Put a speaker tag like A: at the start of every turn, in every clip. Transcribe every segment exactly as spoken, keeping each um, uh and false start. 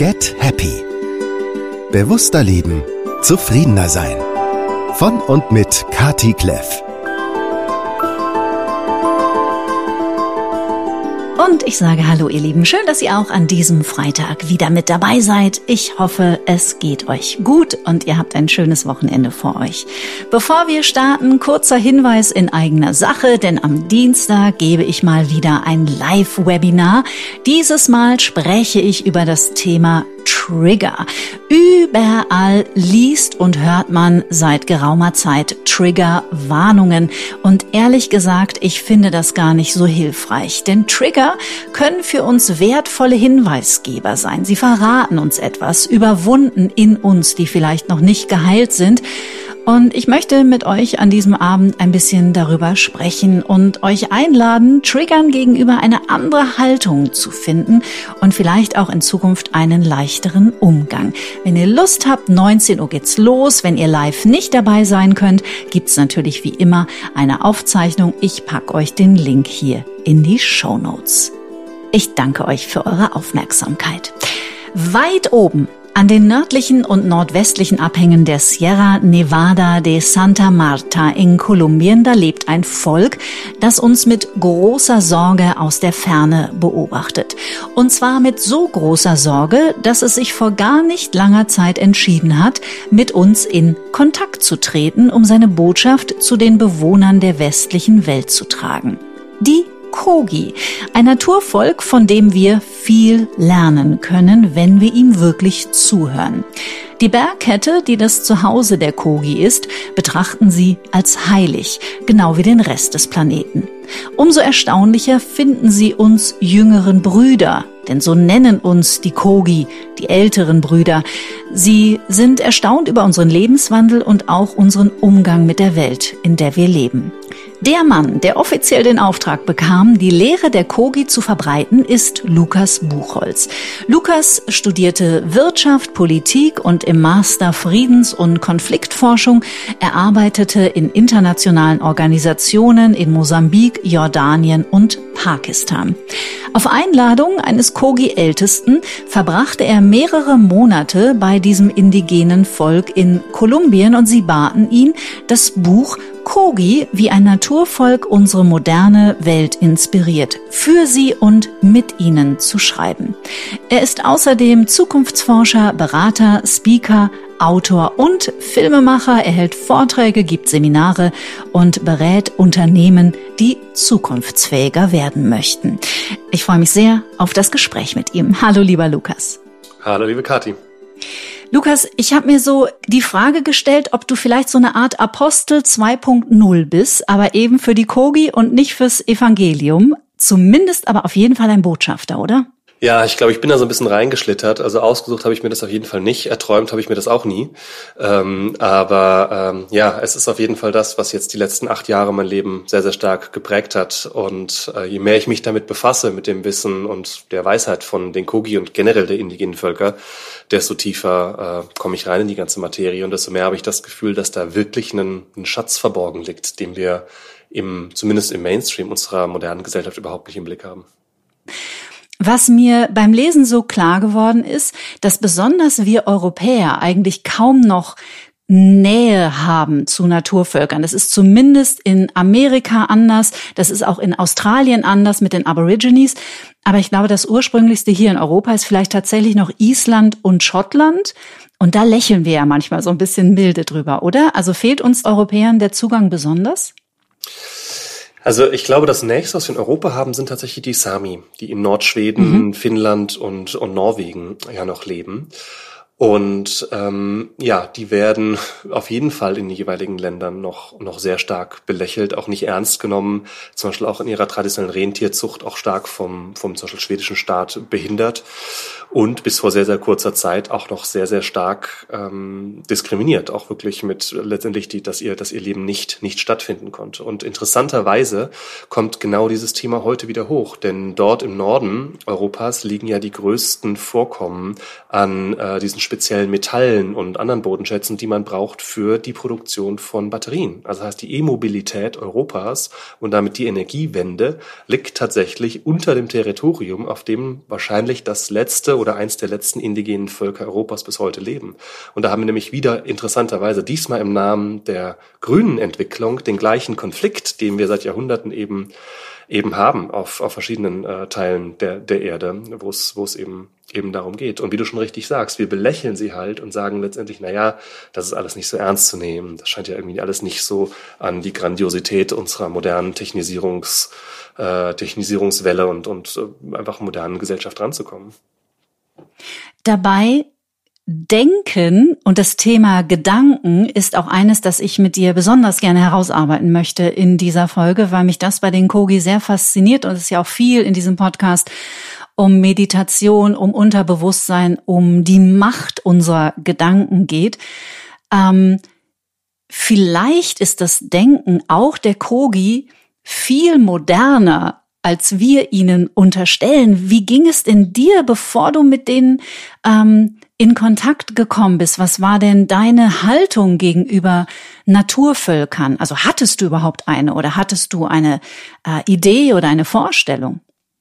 A: Get Happy. Bewusster leben, zufriedener sein. Von und mit Kati Kleff.
B: Und ich sage hallo ihr Lieben, schön, dass ihr auch an diesem Freitag wieder mit dabei seid. Ich hoffe, es geht euch gut und ihr habt ein schönes Wochenende vor euch. Bevor wir starten, kurzer Hinweis in eigener Sache, denn am Dienstag gebe ich mal wieder ein Live-Webinar. Dieses Mal spreche ich über das Thema Trigger. Überall liest und hört man seit geraumer Zeit Triggerwarnungen. Und ehrlich gesagt, ich finde das gar nicht so hilfreich. Denn Trigger können für uns wertvolle Hinweisgeber sein. Sie verraten uns etwas über Wunden in uns, die vielleicht noch nicht geheilt sind. Und ich möchte mit euch an diesem Abend ein bisschen darüber sprechen und euch einladen, Triggern gegenüber eine andere Haltung zu finden und vielleicht auch in Zukunft einen leichteren Umgang. Wenn ihr Lust habt, neunzehn Uhr geht's los. Wenn ihr live nicht dabei sein könnt, gibt's natürlich wie immer eine Aufzeichnung. Ich packe euch den Link hier in die Shownotes. Ich danke euch für eure Aufmerksamkeit. Weit oben an den nördlichen und nordwestlichen Abhängen der Sierra Nevada de Santa Marta in Kolumbien, da lebt ein Volk, das uns mit großer Sorge aus der Ferne beobachtet. Und zwar mit so großer Sorge, dass es sich vor gar nicht langer Zeit entschieden hat, mit uns in Kontakt zu treten, um seine Botschaft zu den Bewohnern der westlichen Welt zu tragen. Die Kogi, ein Naturvolk, von dem wir viel lernen können, wenn wir ihm wirklich zuhören. Die Bergkette, die das Zuhause der Kogi ist, betrachten sie als heilig, genau wie den Rest des Planeten. Umso erstaunlicher finden sie uns jüngeren Brüder, denn so nennen uns die Kogi, die älteren Brüder. Sie sind erstaunt über unseren Lebenswandel und auch unseren Umgang mit der Welt, in der wir leben. Der Mann, der offiziell den Auftrag bekam, die Lehre der Kogi zu verbreiten, ist Lukas Buchholz. Lukas studierte Wirtschaft, Politik und im Master Friedens- und Konfliktforschung. Er arbeitete in internationalen Organisationen in Mosambik, Jordanien und Pakistan. Auf Einladung eines Kogi-Ältesten verbrachte er mehrere Monate bei diesem indigenen Volk in Kolumbien und sie baten ihn, das Buch Kogi, wie ein Naturvolk unsere moderne Welt inspiriert, für sie und mit ihnen zu schreiben. Er ist außerdem Zukunftsforscher, Berater, Speaker, Autor und Filmemacher. Er hält Vorträge, gibt Seminare und berät Unternehmen, die zukunftsfähiger werden möchten. Ich freue mich sehr auf das Gespräch mit ihm. Hallo, lieber Lukas.
C: Hallo, liebe Kati.
B: Lukas, ich habe mir so die Frage gestellt, ob du vielleicht so eine Art Apostel zwei Punkt null bist, aber eben für die Kogi und nicht fürs Evangelium. Zumindest aber auf jeden Fall ein Botschafter, oder?
C: Ja, ich glaube, ich bin da so ein bisschen reingeschlittert. Also ausgesucht habe ich mir das auf jeden Fall nicht. Erträumt habe ich mir das auch nie. Ähm, aber ähm, ja, es ist auf jeden Fall das, was jetzt die letzten acht Jahre mein Leben sehr, sehr stark geprägt hat. Und äh, je mehr ich mich damit befasse, mit dem Wissen und der Weisheit von den Kogi und generell der indigenen Völker, desto tiefer äh, komme ich rein in die ganze Materie. Und desto mehr habe ich das Gefühl, dass da wirklich ein, ein Schatz verborgen liegt, den wir im, zumindest im Mainstream unserer modernen Gesellschaft überhaupt nicht im Blick haben.
B: Was mir beim Lesen so klar geworden ist, dass besonders wir Europäer eigentlich kaum noch Nähe haben zu Naturvölkern. Das ist zumindest in Amerika anders, das ist auch in Australien anders mit den Aborigines. Aber ich glaube, das ursprünglichste hier in Europa ist vielleicht tatsächlich noch Island und Schottland. Und da lächeln wir ja manchmal so ein bisschen milde drüber, oder? Also fehlt uns Europäern der Zugang besonders?
C: Also ich glaube, das Nächste, was wir in Europa haben, sind tatsächlich die Sami, die in Nordschweden, mhm. Finnland und, und Norwegen ja noch leben. Und ähm, ja, die werden auf jeden Fall in den jeweiligen Ländern noch noch sehr stark belächelt, auch nicht ernst genommen, zum Beispiel auch in ihrer traditionellen Rentierzucht auch stark vom vom zum Beispiel schwedischen Staat behindert und bis vor sehr, sehr kurzer Zeit auch noch sehr, sehr stark ähm, diskriminiert, auch wirklich mit letztendlich, die, dass ihr dass ihr Leben nicht nicht stattfinden konnte. Und interessanterweise kommt genau dieses Thema heute wieder hoch, denn dort im Norden Europas liegen ja die größten Vorkommen an äh, diesen speziellen Metallen und anderen Bodenschätzen, die man braucht für die Produktion von Batterien. Also das heißt, die E-Mobilität Europas und damit die Energiewende liegt tatsächlich unter dem Territorium, auf dem wahrscheinlich das letzte oder eins der letzten indigenen Völker Europas bis heute leben. Und da haben wir nämlich wieder interessanterweise diesmal im Namen der grünen Entwicklung den gleichen Konflikt, den wir seit Jahrhunderten eben eben haben auf auf verschiedenen äh, Teilen der der Erde, wo es wo es eben eben darum geht. Und wie du schon richtig sagst, wir belächeln sie halt und sagen letztendlich, na ja, das ist alles nicht so ernst zu nehmen. Das scheint ja irgendwie alles nicht so an die Grandiosität unserer modernen Technisierungs äh, Technisierungswelle und und äh, einfach modernen Gesellschaft ranzukommen.
B: Dabei Denken und das Thema Gedanken ist auch eines, das ich mit dir besonders gerne herausarbeiten möchte in dieser Folge, weil mich das bei den Kogi sehr fasziniert und es ist ja auch viel in diesem Podcast um Meditation, um Unterbewusstsein, um die Macht unserer Gedanken geht. Ähm, vielleicht ist das Denken auch der Kogi viel moderner, als wir ihnen unterstellen. Wie ging es denn dir, bevor du mit denen ähm, in Kontakt gekommen bist? Was war denn deine Haltung gegenüber Naturvölkern? Also hattest du überhaupt eine oder hattest du eine äh, Idee oder eine Vorstellung?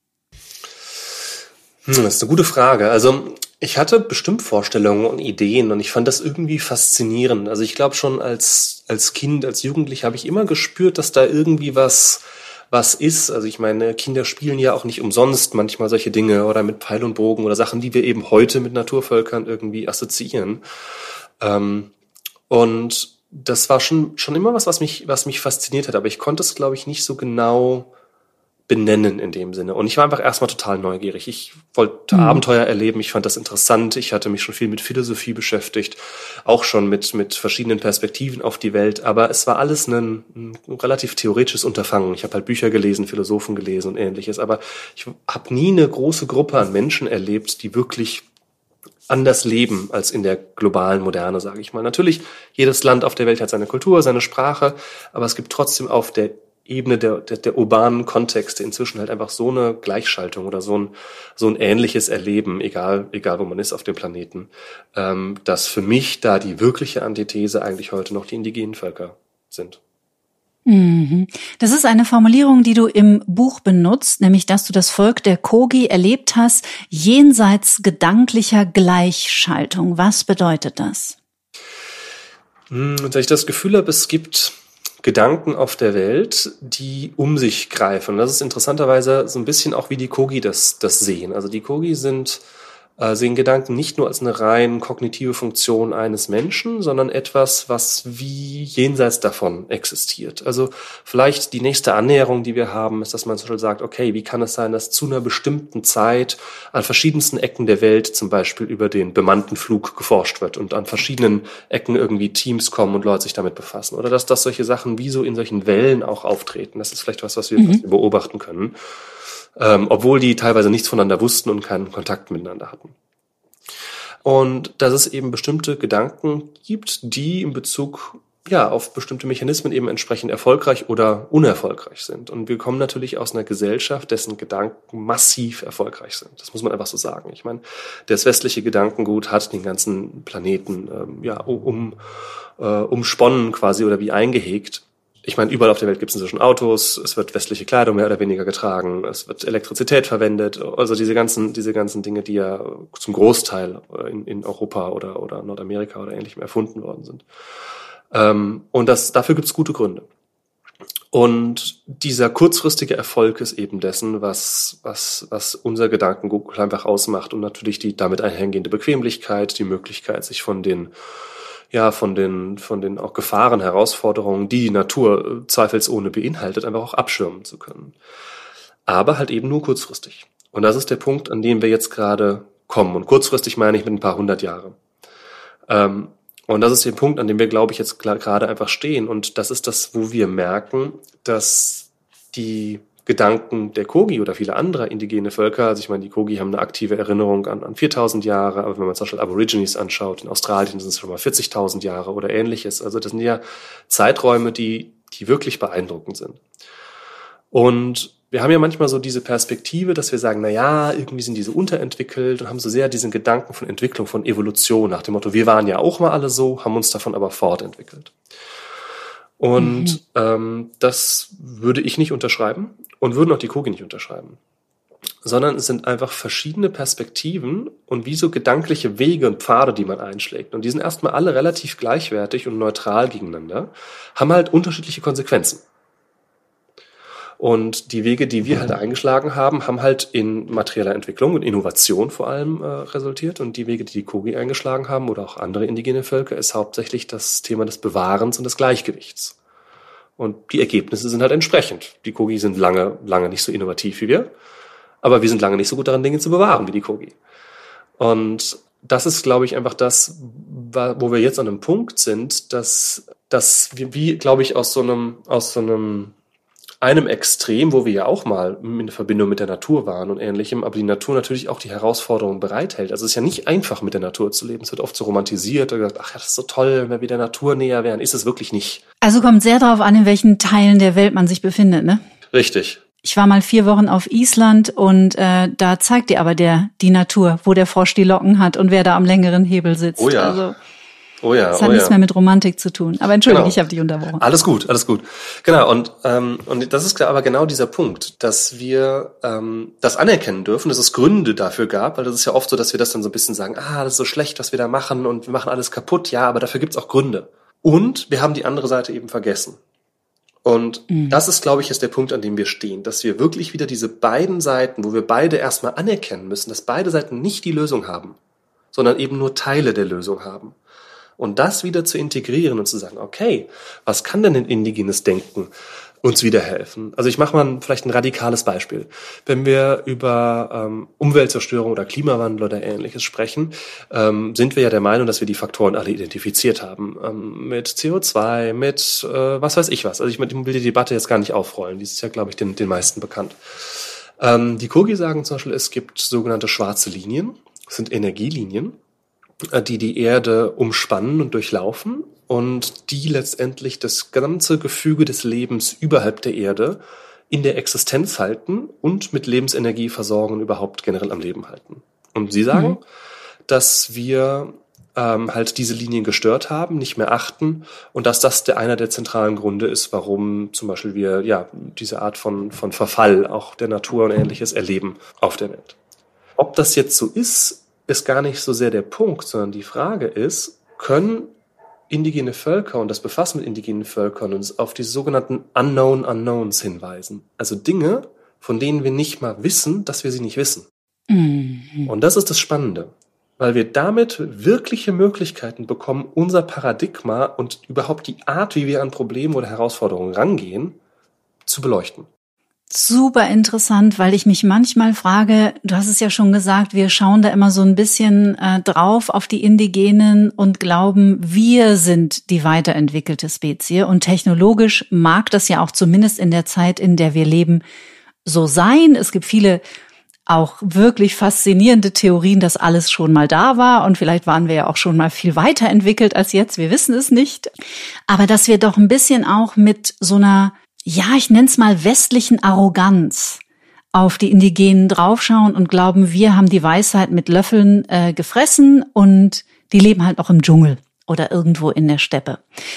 C: Hm, das ist eine gute Frage. Also ich hatte bestimmt Vorstellungen und Ideen und ich fand das irgendwie faszinierend. Also ich glaube schon als als Kind, als Jugendlich habe ich immer gespürt, dass da irgendwie was was ist. Also ich meine, Kinder spielen ja auch nicht umsonst manchmal solche Dinge oder mit Pfeil und Bogen oder Sachen, die wir eben heute mit Naturvölkern irgendwie assoziieren. Ähm, und das war schon schon immer was, was mich was mich fasziniert hat. Aber ich konnte es, glaube ich, nicht so genau benennen in dem Sinne. Und ich war einfach erstmal total neugierig. Ich wollte mhm. Abenteuer erleben. Ich fand das interessant. Ich hatte mich schon viel mit Philosophie beschäftigt, auch schon mit mit verschiedenen Perspektiven auf die Welt. Aber es war alles ein, ein relativ theoretisches Unterfangen. Ich habe halt Bücher gelesen, Philosophen gelesen und Ähnliches. Aber ich habe nie eine große Gruppe an Menschen erlebt, die wirklich anders leben als in der globalen Moderne, sage ich mal. Natürlich, jedes Land auf der Welt hat seine Kultur, seine Sprache, aber es gibt trotzdem auf der Ebene der, der, der urbanen Kontexte inzwischen halt einfach so eine Gleichschaltung oder so ein, so ein ähnliches Erleben, egal, egal wo man ist auf dem Planeten, ähm, dass für mich da die wirkliche Antithese eigentlich heute noch die indigenen Völker sind.
B: Das ist eine Formulierung, die du im Buch benutzt, nämlich, dass du das Volk der Kogi erlebt hast, jenseits gedanklicher Gleichschaltung. Was bedeutet das?
C: Dass ich das Gefühl habe, es gibt Gedanken auf der Welt, die um sich greifen. Das ist interessanterweise so ein bisschen auch, wie die Kogi das, das sehen. Also die Kogi sind, äh, sehen Gedanken nicht nur als eine rein kognitive Funktion eines Menschen, sondern etwas, was wie jenseits davon existiert. Also vielleicht die nächste Annäherung, die wir haben, ist, dass man zum Beispiel sagt, okay, wie kann es sein, dass zu einer bestimmten Zeit an verschiedensten Ecken der Welt zum Beispiel über den bemannten Flug geforscht wird und an verschiedenen Ecken irgendwie Teams kommen und Leute sich damit befassen. Oder dass, dass solche Sachen wie so in solchen Wellen auch auftreten. Das ist vielleicht was, was wir, mhm. was wir beobachten können. Ähm, obwohl die teilweise nichts voneinander wussten und keinen Kontakt miteinander hatten. Und dass es eben bestimmte Gedanken gibt, die in Bezug ja auf bestimmte Mechanismen eben entsprechend erfolgreich oder unerfolgreich sind. Und wir kommen natürlich aus einer Gesellschaft, dessen Gedanken massiv erfolgreich sind. Das muss man einfach so sagen. Ich meine, das westliche Gedankengut hat den ganzen Planeten ähm, ja um äh, umsponnen quasi oder wie eingehegt. Ich meine, überall auf der Welt gibt es inzwischen Autos, es wird westliche Kleidung mehr oder weniger getragen, es wird Elektrizität verwendet, also diese ganzen diese ganzen Dinge, die ja zum Großteil in, in Europa oder oder Nordamerika oder Ähnlichem erfunden worden sind. Ähm, und das dafür gibt es gute Gründe. Und dieser kurzfristige Erfolg ist eben dessen, was was was unser Gedankengut einfach ausmacht und natürlich die damit einhergehende Bequemlichkeit, die Möglichkeit, sich von den ja, von den, von den auch Gefahren, Herausforderungen, die die Natur zweifelsohne beinhaltet, einfach auch abschirmen zu können. Aber halt eben nur kurzfristig. Und das ist der Punkt, an dem wir jetzt gerade kommen. Und kurzfristig meine ich mit ein paar hundert Jahre. Ähm, und das ist der Punkt, an dem wir, glaube ich, jetzt gerade einfach stehen. Und das ist das, wo wir merken, dass die Gedanken der Kogi oder viele andere indigene Völker, also ich meine, die Kogi haben eine aktive Erinnerung an, an viertausend Jahre, aber wenn man zum Beispiel Aborigines anschaut, in Australien sind es schon mal vierzigtausend Jahre oder Ähnliches. Also das sind ja Zeiträume, die, die wirklich beeindruckend sind. Und wir haben ja manchmal so diese Perspektive, dass wir sagen, na ja, irgendwie sind diese unterentwickelt und haben so sehr diesen Gedanken von Entwicklung, von Evolution nach dem Motto, wir waren ja auch mal alle so, haben uns davon aber fortentwickelt. Und mhm. ähm, das würde ich nicht unterschreiben und würden auch die Kogi nicht unterschreiben. sondern es sind einfach verschiedene Perspektiven und wie so gedankliche Wege und Pfade, die man einschlägt. Und die sind erstmal alle relativ gleichwertig und neutral gegeneinander, haben halt unterschiedliche Konsequenzen. Und die Wege, die wir halt eingeschlagen haben, haben halt in materieller Entwicklung und Innovation vor allem äh, resultiert. Und die Wege, die die Kogi eingeschlagen haben oder auch andere indigene Völker, ist hauptsächlich das Thema des Bewahrens und des Gleichgewichts. Und die Ergebnisse sind halt entsprechend. Die Kogi sind lange, lange nicht so innovativ wie wir, aber wir sind lange nicht so gut daran, Dinge zu bewahren wie die Kogi. Und das ist, glaube ich, einfach das, wo wir jetzt an einem Punkt sind, dass, dass wir, wie, glaube ich, aus so einem, aus so einem einem Extrem, wo wir ja auch mal in Verbindung mit der Natur waren und Ähnlichem, aber die Natur natürlich auch die Herausforderungen bereithält. Also es ist ja nicht einfach, mit der Natur zu leben. Es wird oft so romantisiert und gesagt, ach ja, das ist so toll, wenn wir der Natur näher wären. Ist es wirklich nicht.
B: Also kommt sehr darauf an, in welchen Teilen der Welt man sich befindet, ne?
C: Richtig.
B: Ich war mal vier Wochen auf Island und äh, da zeigt dir aber der die Natur, wo der Frosch die Locken hat und wer da am längeren Hebel sitzt.
C: Oh ja.
B: Also,
C: Oh ja,
B: das hat
C: oh
B: nichts
C: ja.
B: mehr mit Romantik zu tun. Aber entschuldige,
C: Genau.
B: ich habe dich unterbrochen.
C: Alles gut, alles gut. Genau, und ähm, und das ist aber genau dieser Punkt, dass wir ähm, das anerkennen dürfen, dass es Gründe dafür gab, weil das ist ja oft so, dass wir das dann so ein bisschen sagen, ah, das ist so schlecht, was wir da machen und wir machen alles kaputt. Ja, aber dafür gibt's auch Gründe. Und wir haben die andere Seite eben vergessen. Und mhm. das ist, glaube ich, jetzt der Punkt, an dem wir stehen, dass wir wirklich wieder diese beiden Seiten, wo wir beide erstmal anerkennen müssen, dass beide Seiten nicht die Lösung haben, sondern eben nur Teile der Lösung haben. Und das wieder zu integrieren und zu sagen, okay, was kann denn ein indigenes Denken uns wieder helfen? Also ich mache mal ein, vielleicht ein radikales Beispiel. Wenn wir über ähm, Umweltzerstörung oder Klimawandel oder Ähnliches sprechen, ähm, sind wir ja der Meinung, dass wir die Faktoren alle identifiziert haben. Ähm, mit C O zwei, mit äh, was weiß ich was. Also ich will die Debatte jetzt gar nicht aufrollen. Die ist ja, glaube ich, den, den meisten bekannt. Ähm, die Kogi sagen zum Beispiel, es gibt sogenannte schwarze Linien. Das sind Energielinien, die die Erde umspannen und durchlaufen und die letztendlich das ganze Gefüge des Lebens überhalb der Erde in der Existenz halten und mit Lebensenergie versorgen und überhaupt generell am Leben halten. Und sie sagen, mhm. dass wir ähm, halt diese Linien gestört haben, nicht mehr achten und dass das der einer der zentralen Gründe ist, warum zum Beispiel wir ja diese Art von, von Verfall auch der Natur und Ähnliches erleben auf der Welt. Ob das jetzt so ist, ist gar nicht so sehr der Punkt, sondern die Frage ist, können indigene Völker und das Befassen mit indigenen Völkern uns auf die sogenannten Unknown Unknowns hinweisen. Also Dinge, von denen wir nicht mal wissen, dass wir sie nicht wissen. Mhm. Und das ist das Spannende, weil wir damit wirkliche Möglichkeiten bekommen, unser Paradigma und überhaupt die Art, wie wir an Probleme oder Herausforderungen rangehen, zu beleuchten.
B: Super interessant, weil ich mich manchmal frage, du hast es ja schon gesagt, wir schauen da immer so ein bisschen äh, drauf auf die Indigenen und glauben, wir sind die weiterentwickelte Spezie. Und technologisch mag das ja auch zumindest in der Zeit, in der wir leben, so sein. Es gibt viele auch wirklich faszinierende Theorien, dass alles schon mal da war und vielleicht waren wir ja auch schon mal viel weiterentwickelt als jetzt, wir wissen es nicht. Aber dass wir doch ein bisschen auch mit so einer, ja, ich nenne es mal westlichen Arroganz auf die Indigenen draufschauen und glauben, wir haben die Weisheit mit Löffeln äh, gefressen und die leben halt auch im Dschungel oder irgendwo in der Steppe.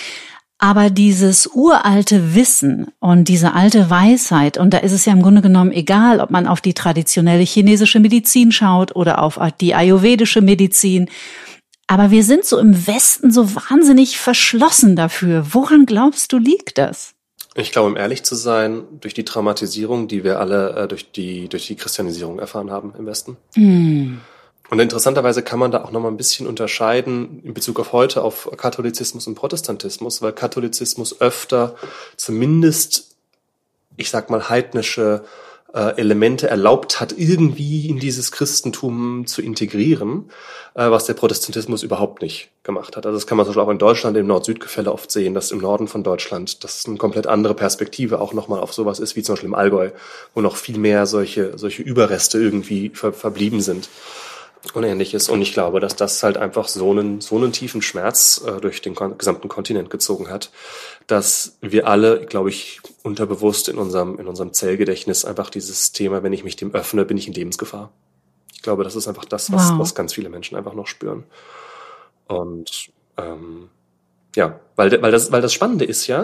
B: Aber dieses uralte Wissen und diese alte Weisheit, und da ist es ja im Grunde genommen egal, ob man auf die traditionelle chinesische Medizin schaut oder auf die ayurvedische Medizin, aber wir sind so im Westen so wahnsinnig verschlossen dafür. Woran glaubst du, liegt das?
C: Ich glaube, um ehrlich zu sein, durch die Traumatisierung, die wir alle äh, durch die durch die Christianisierung erfahren haben im Westen. Mm. Und interessanterweise kann man da auch noch mal ein bisschen unterscheiden in Bezug auf heute, auf Katholizismus und Protestantismus, weil Katholizismus öfter zumindest, ich sag mal, heidnische äh, Elemente erlaubt hat, irgendwie in dieses Christentum zu integrieren, äh, was der Protestantismus überhaupt nicht gemacht hat. Also das kann man zum Beispiel auch in Deutschland im Nord-Süd-Gefälle oft sehen, dass im Norden von Deutschland das eine komplett andere Perspektive auch nochmal auf sowas ist, wie zum Beispiel im Allgäu, wo noch viel mehr solche solche Überreste irgendwie ver- verblieben sind und Ähnliches. Und ich glaube, dass das halt einfach so einen so einen tiefen Schmerz äh, durch den kon- gesamten Kontinent gezogen hat, dass wir alle, glaube ich, unterbewusst in unserem in unserem Zellgedächtnis einfach dieses Thema, wenn ich mich dem öffne, bin ich in Lebensgefahr. Ich glaube, das ist einfach das, was, wow. was ganz viele Menschen einfach noch spüren. Und ähm, ja, weil weil das weil das Spannende ist ja,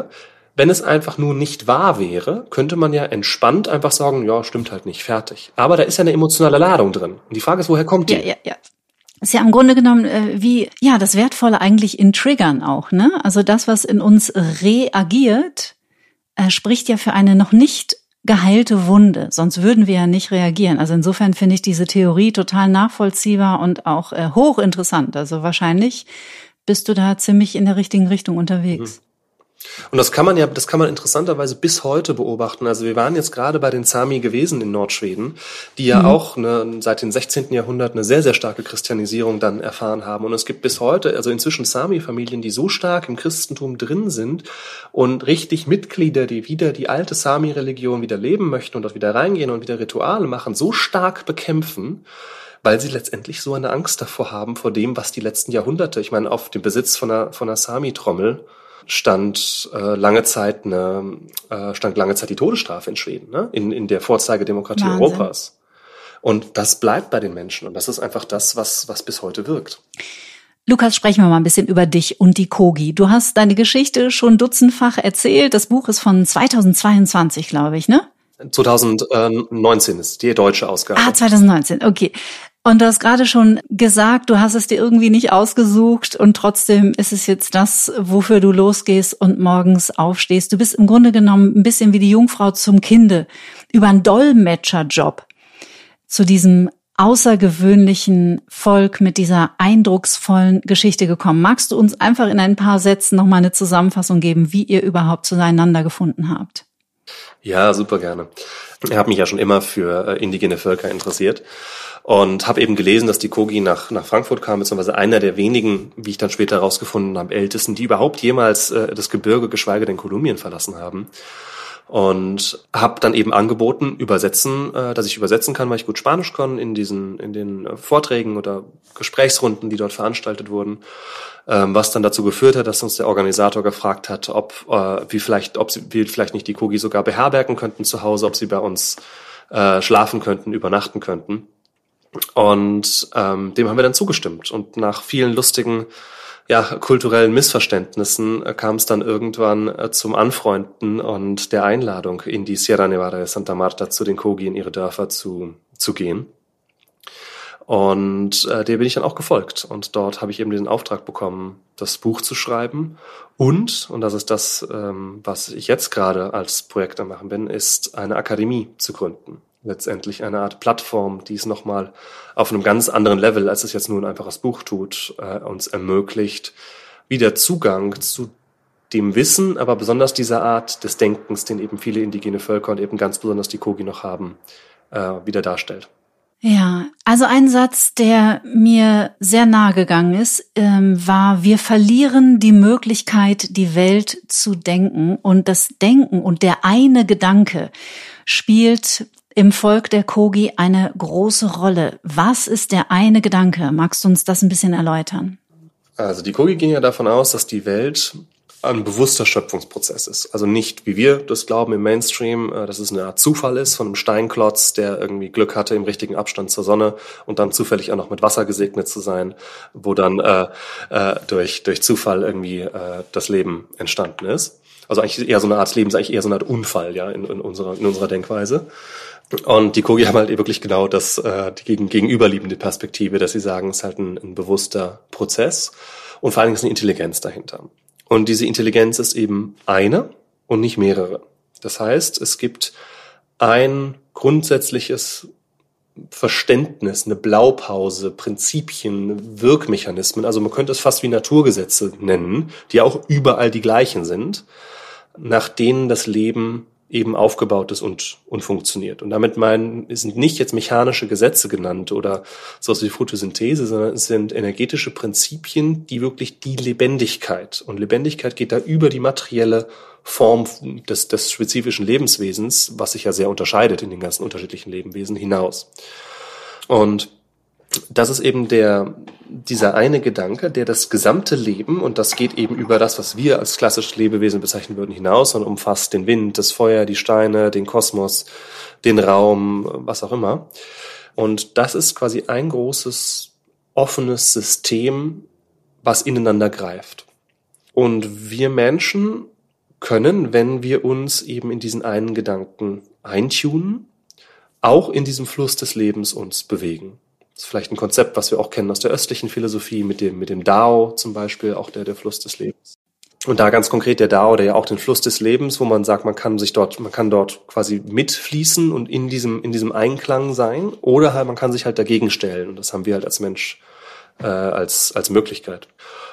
C: Wenn es einfach nur nicht wahr wäre, könnte man ja entspannt einfach sagen, ja, stimmt halt nicht, fertig. Aber da ist ja eine emotionale Ladung drin. Und die Frage ist, woher kommt die?
B: Ja, ja, ja. Ist ja im Grunde genommen äh, wie, ja, das Wertvolle eigentlich in Triggern auch, ne? Also das, was in uns reagiert, äh, spricht ja für eine noch nicht geheilte Wunde. Sonst würden wir ja nicht reagieren. Also insofern finde ich diese Theorie total nachvollziehbar und auch äh, hochinteressant. Also wahrscheinlich bist du da ziemlich in der richtigen Richtung unterwegs.
C: Mhm. Und das kann man ja, das kann man interessanterweise bis heute beobachten. Also wir waren jetzt gerade bei den Sami gewesen in Nordschweden, die ja mhm. auch eine, seit dem sechzehnten Jahrhundert eine sehr, sehr starke Christianisierung dann erfahren haben. Und es gibt bis heute, also inzwischen Sami-Familien, die so stark im Christentum drin sind und richtig Mitglieder, die wieder die alte Sami-Religion wieder leben möchten und dort wieder reingehen und wieder Rituale machen, so stark bekämpfen, weil sie letztendlich so eine Angst davor haben, vor dem, was die letzten Jahrhunderte, ich meine, auf dem Besitz von einer, von einer Sami-Trommel stand äh, lange Zeit eine äh, stand lange Zeit die Todesstrafe in Schweden, ne? in in der Vorzeigedemokratie Wahnsinn. Europas. Und das bleibt bei den Menschen und das ist einfach das, was was bis heute wirkt.
B: Lukas, sprechen wir mal ein bisschen über dich und die Kogi. Du hast deine Geschichte schon dutzendfach erzählt. Das Buch ist von zweitausendzweiundzwanzig, glaube ich, ne?
C: zweitausendneunzehn ist die deutsche Ausgabe.
B: Ah, zweitausendneunzehn, okay. Und du hast gerade schon gesagt, du hast es dir irgendwie nicht ausgesucht und trotzdem ist es jetzt das, wofür du losgehst und morgens aufstehst. Du bist im Grunde genommen ein bisschen wie die Jungfrau zum Kinde über einen Dolmetscherjob zu diesem außergewöhnlichen Volk mit dieser eindrucksvollen Geschichte gekommen. Magst du uns einfach in ein paar Sätzen nochmal eine Zusammenfassung geben, wie ihr überhaupt zueinander gefunden habt?
C: Ja, super gerne. Ich habe mich ja schon immer für äh, indigene Völker interessiert und habe eben gelesen, dass die Kogi nach nach Frankfurt kam, beziehungsweise einer der wenigen, wie ich dann später herausgefunden habe, Ältesten, die überhaupt jemals äh, das Gebirge, geschweige denn Kolumbien verlassen haben. Und habe dann eben angeboten, übersetzen, äh, dass ich übersetzen kann, weil ich gut Spanisch kann in diesen in den äh, Vorträgen oder Gesprächsrunden, die dort veranstaltet wurden. Ähm, was dann dazu geführt hat, dass uns der Organisator gefragt hat, ob äh, wie vielleicht, ob sie, wir vielleicht nicht die Kogi sogar beherbergen könnten zu Hause, ob sie bei uns äh, schlafen könnten, übernachten könnten. Und ähm, dem haben wir dann zugestimmt. Und nach vielen lustigen, ja, kulturellen Missverständnissen äh, kam es dann irgendwann äh, zum Anfreunden und der Einladung, in die Sierra Nevada de Santa Marta zu den Kogi in ihre Dörfer zu zu gehen. Und äh, der bin ich dann auch gefolgt. Und dort habe ich eben den Auftrag bekommen, das Buch zu schreiben. Und, und das ist das, ähm, was ich jetzt gerade als Projekt am machen bin, ist eine Akademie zu gründen. Letztendlich eine Art Plattform, die es nochmal auf einem ganz anderen Level, als es jetzt nur ein einfaches Buch tut, äh, uns ermöglicht, wieder Zugang zu dem Wissen, aber besonders dieser Art des Denkens, den eben viele indigene Völker und eben ganz besonders die Kogi noch haben, äh, wieder darstellt.
B: Ja, also ein Satz, der mir sehr nahe gegangen ist, ähm, war, wir verlieren die Möglichkeit, die Welt zu denken. Und das Denken und der eine Gedanke spielt im Volk der Kogi eine große Rolle. Was ist der eine Gedanke? Magst du uns das ein bisschen erläutern?
C: Also die Kogi gehen ja davon aus, dass die Welt ein bewusster Schöpfungsprozess ist. Also nicht, wie wir das glauben im Mainstream, dass es eine Art Zufall ist von einem Steinklotz, der irgendwie Glück hatte, im richtigen Abstand zur Sonne und dann zufällig auch noch mit Wasser gesegnet zu sein, wo dann äh, äh, durch durch Zufall irgendwie äh, das Leben entstanden ist. Also eigentlich eher so eine Art Leben, ist eigentlich eher so eine Art Unfall, ja, in, in unserer in unserer Denkweise. Und die Kogi haben halt wirklich genau das, äh, die gegen, gegenüberliegende Perspektive, dass sie sagen, es ist halt ein, ein bewusster Prozess und vor allen Dingen ist eine Intelligenz dahinter. Und diese Intelligenz ist eben eine und nicht mehrere. Das heißt, es gibt ein grundsätzliches Verständnis, eine Blaupause, Prinzipien, Wirkmechanismen. Also man könnte es fast wie Naturgesetze nennen, die auch überall die gleichen sind, nach denen das Leben eben aufgebaut ist und, und funktioniert. Und damit meinen, es sind nicht jetzt mechanische Gesetze genannt oder sowas wie Photosynthese, sondern es sind energetische Prinzipien, die wirklich die Lebendigkeit, und Lebendigkeit geht da über die materielle Form des, des spezifischen Lebenswesens, was sich ja sehr unterscheidet in den ganzen unterschiedlichen Lebewesen, hinaus. Und das ist eben der, dieser eine Gedanke, der das gesamte Leben, und das geht eben über das, was wir als klassisches Lebewesen bezeichnen würden, hinaus und umfasst den Wind, das Feuer, die Steine, den Kosmos, den Raum, was auch immer. Und das ist quasi ein großes, offenes System, was ineinander greift. Und wir Menschen können, wenn wir uns eben in diesen einen Gedanken eintunen, auch in diesem Fluss des Lebens uns bewegen. Das ist vielleicht ein Konzept, was wir auch kennen aus der östlichen Philosophie, mit dem, mit dem Dao zum Beispiel, auch der, der Fluss des Lebens. Und da ganz konkret der Dao, der ja auch den Fluss des Lebens, wo man sagt, man kann sich dort, man kann dort quasi mitfließen und in diesem, in diesem Einklang sein, oder halt, man kann sich halt dagegen stellen. Und das haben wir halt als Mensch, äh, als, als Möglichkeit.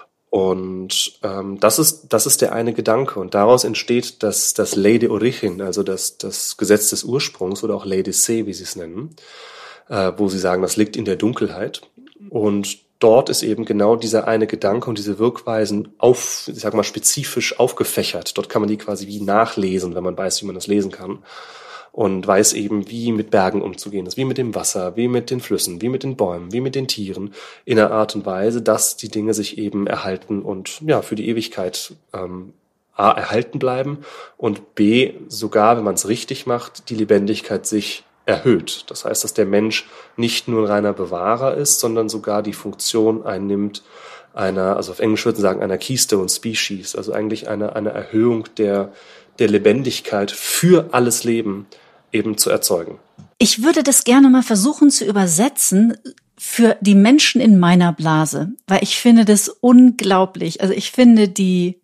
C: Und ähm, das ist das ist der eine Gedanke, und daraus entsteht das das Lei de Origen, also das das Gesetz des Ursprungs, oder auch Lei de Se, wie sie es nennen, äh, wo sie sagen, das liegt in der Dunkelheit. Und dort ist eben genau dieser eine Gedanke und diese Wirkweisen auf, ich sag mal, spezifisch aufgefächert. Dort kann man die quasi wie nachlesen, wenn man weiß, wie man das lesen kann. Und weiß eben, wie mit Bergen umzugehen ist, wie mit dem Wasser, wie mit den Flüssen, wie mit den Bäumen, wie mit den Tieren, in einer Art und Weise, dass die Dinge sich eben erhalten und ja für die Ewigkeit ähm, A, erhalten bleiben, und B, sogar, wenn man es richtig macht, die Lebendigkeit sich erhöht. Das heißt, dass der Mensch nicht nur ein reiner Bewahrer ist, sondern sogar die Funktion einnimmt einer, also auf Englisch würden sie sagen, einer Keystone Species, also eigentlich eine, eine Erhöhung der, der Lebendigkeit für alles Leben eben zu erzeugen.
B: Ich würde das gerne mal versuchen zu übersetzen für die Menschen in meiner Blase, weil ich finde das unglaublich. Also ich finde die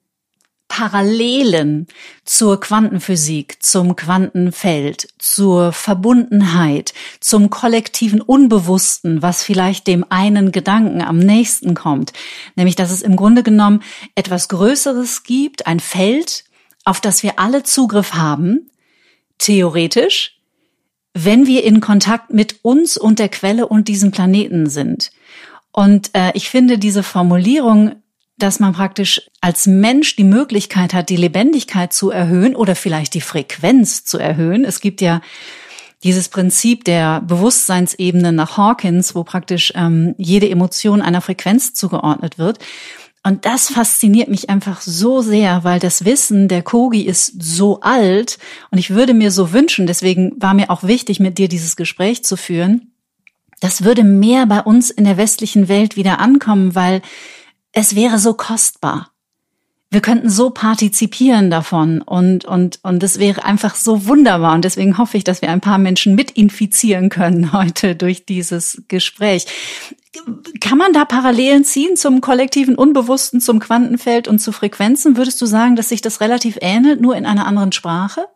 B: Parallelen zur Quantenphysik, zum Quantenfeld, zur Verbundenheit, zum kollektiven Unbewussten, was vielleicht dem einen Gedanken am nächsten kommt, nämlich dass es im Grunde genommen etwas Größeres gibt, ein Feld, auf das wir alle Zugriff haben, theoretisch, wenn wir in Kontakt mit uns und der Quelle und diesem Planeten sind. Und äh, ich finde diese Formulierung, dass man praktisch als Mensch die Möglichkeit hat, die Lebendigkeit zu erhöhen oder vielleicht die Frequenz zu erhöhen. Es gibt ja dieses Prinzip der Bewusstseinsebene nach Hawkins, wo praktisch ähm, jede Emotion einer Frequenz zugeordnet wird. Und das fasziniert mich einfach so sehr, weil das Wissen der Kogi ist so alt, und ich würde mir so wünschen, deswegen war mir auch wichtig, mit dir dieses Gespräch zu führen, das würde mehr bei uns in der westlichen Welt wieder ankommen, weil es wäre so kostbar. Wir könnten so partizipieren davon, und und und es wäre einfach so wunderbar, und deswegen hoffe ich, dass wir ein paar Menschen mit infizieren können heute durch dieses Gespräch. Kann man da Parallelen ziehen zum kollektiven Unbewussten, zum Quantenfeld und zu Frequenzen? Würdest du sagen, dass sich das relativ ähnelt, nur in einer anderen Sprache?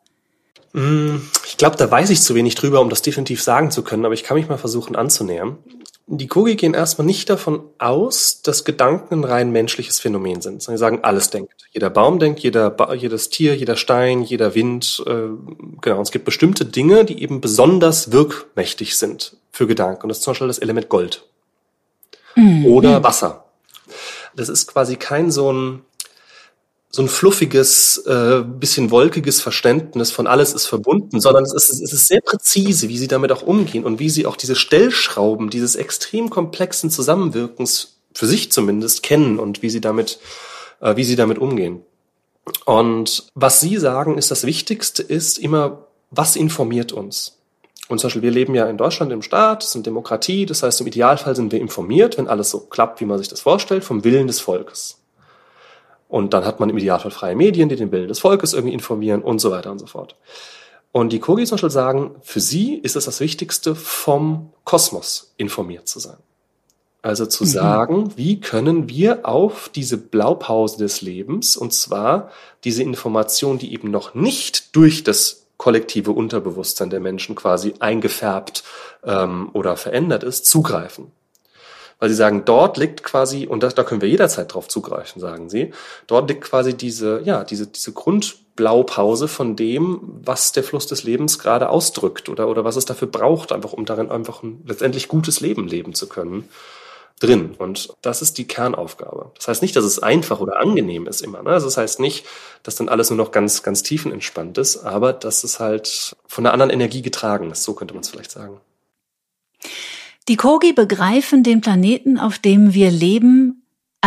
C: Ich glaube, da weiß ich zu wenig drüber, um das definitiv sagen zu können, aber ich kann mich mal versuchen anzunähern. Die Kogi gehen erstmal nicht davon aus, dass Gedanken ein rein menschliches Phänomen sind. Sie sagen, alles denkt. Jeder Baum denkt, jeder ba- jedes Tier, jeder Stein, jeder Wind. Äh, genau, es gibt bestimmte Dinge, die eben besonders wirkmächtig sind für Gedanken. Und das ist zum Beispiel das Element Gold. Mhm. Oder Wasser. Das ist quasi kein so ein so ein fluffiges, äh, bisschen wolkiges Verständnis von alles ist verbunden, sondern es ist, es ist sehr präzise, wie sie damit auch umgehen und wie sie auch diese Stellschrauben dieses extrem komplexen Zusammenwirkens für sich zumindest kennen und wie sie damit, äh, wie sie damit umgehen. Und was sie sagen, ist, das Wichtigste ist immer, was informiert uns? Und zum Beispiel, wir leben ja in Deutschland im Staat, es ist eine Demokratie, das heißt, im Idealfall sind wir informiert, wenn alles so klappt, wie man sich das vorstellt, vom Willen des Volkes. Und dann hat man im Idealfall freie Medien, die den Willen des Volkes irgendwie informieren und so weiter und so fort. Und die Kogi zum Beispiel sagen, für sie ist es das Wichtigste, vom Kosmos informiert zu sein. Also zu mhm. sagen, wie können wir auf diese Blaupause des Lebens, und zwar diese Information, die eben noch nicht durch das kollektive Unterbewusstsein der Menschen quasi eingefärbt ähm, oder verändert ist, zugreifen. Weil sie sagen, dort liegt quasi, und das, da können wir jederzeit drauf zugreifen, sagen sie, dort liegt quasi diese, ja, diese, diese Grundblaupause von dem, was der Fluss des Lebens gerade ausdrückt oder, oder was es dafür braucht, einfach, um darin einfach ein letztendlich gutes Leben leben zu können, drin. Und das ist die Kernaufgabe. Das heißt nicht, dass es einfach oder angenehm ist immer, ne? Also das heißt nicht, dass dann alles nur noch ganz, ganz tiefenentspannt ist, aber dass es halt von einer anderen Energie getragen ist, so könnte man es vielleicht sagen.
B: Die Kogi begreifen den Planeten, auf dem wir leben, als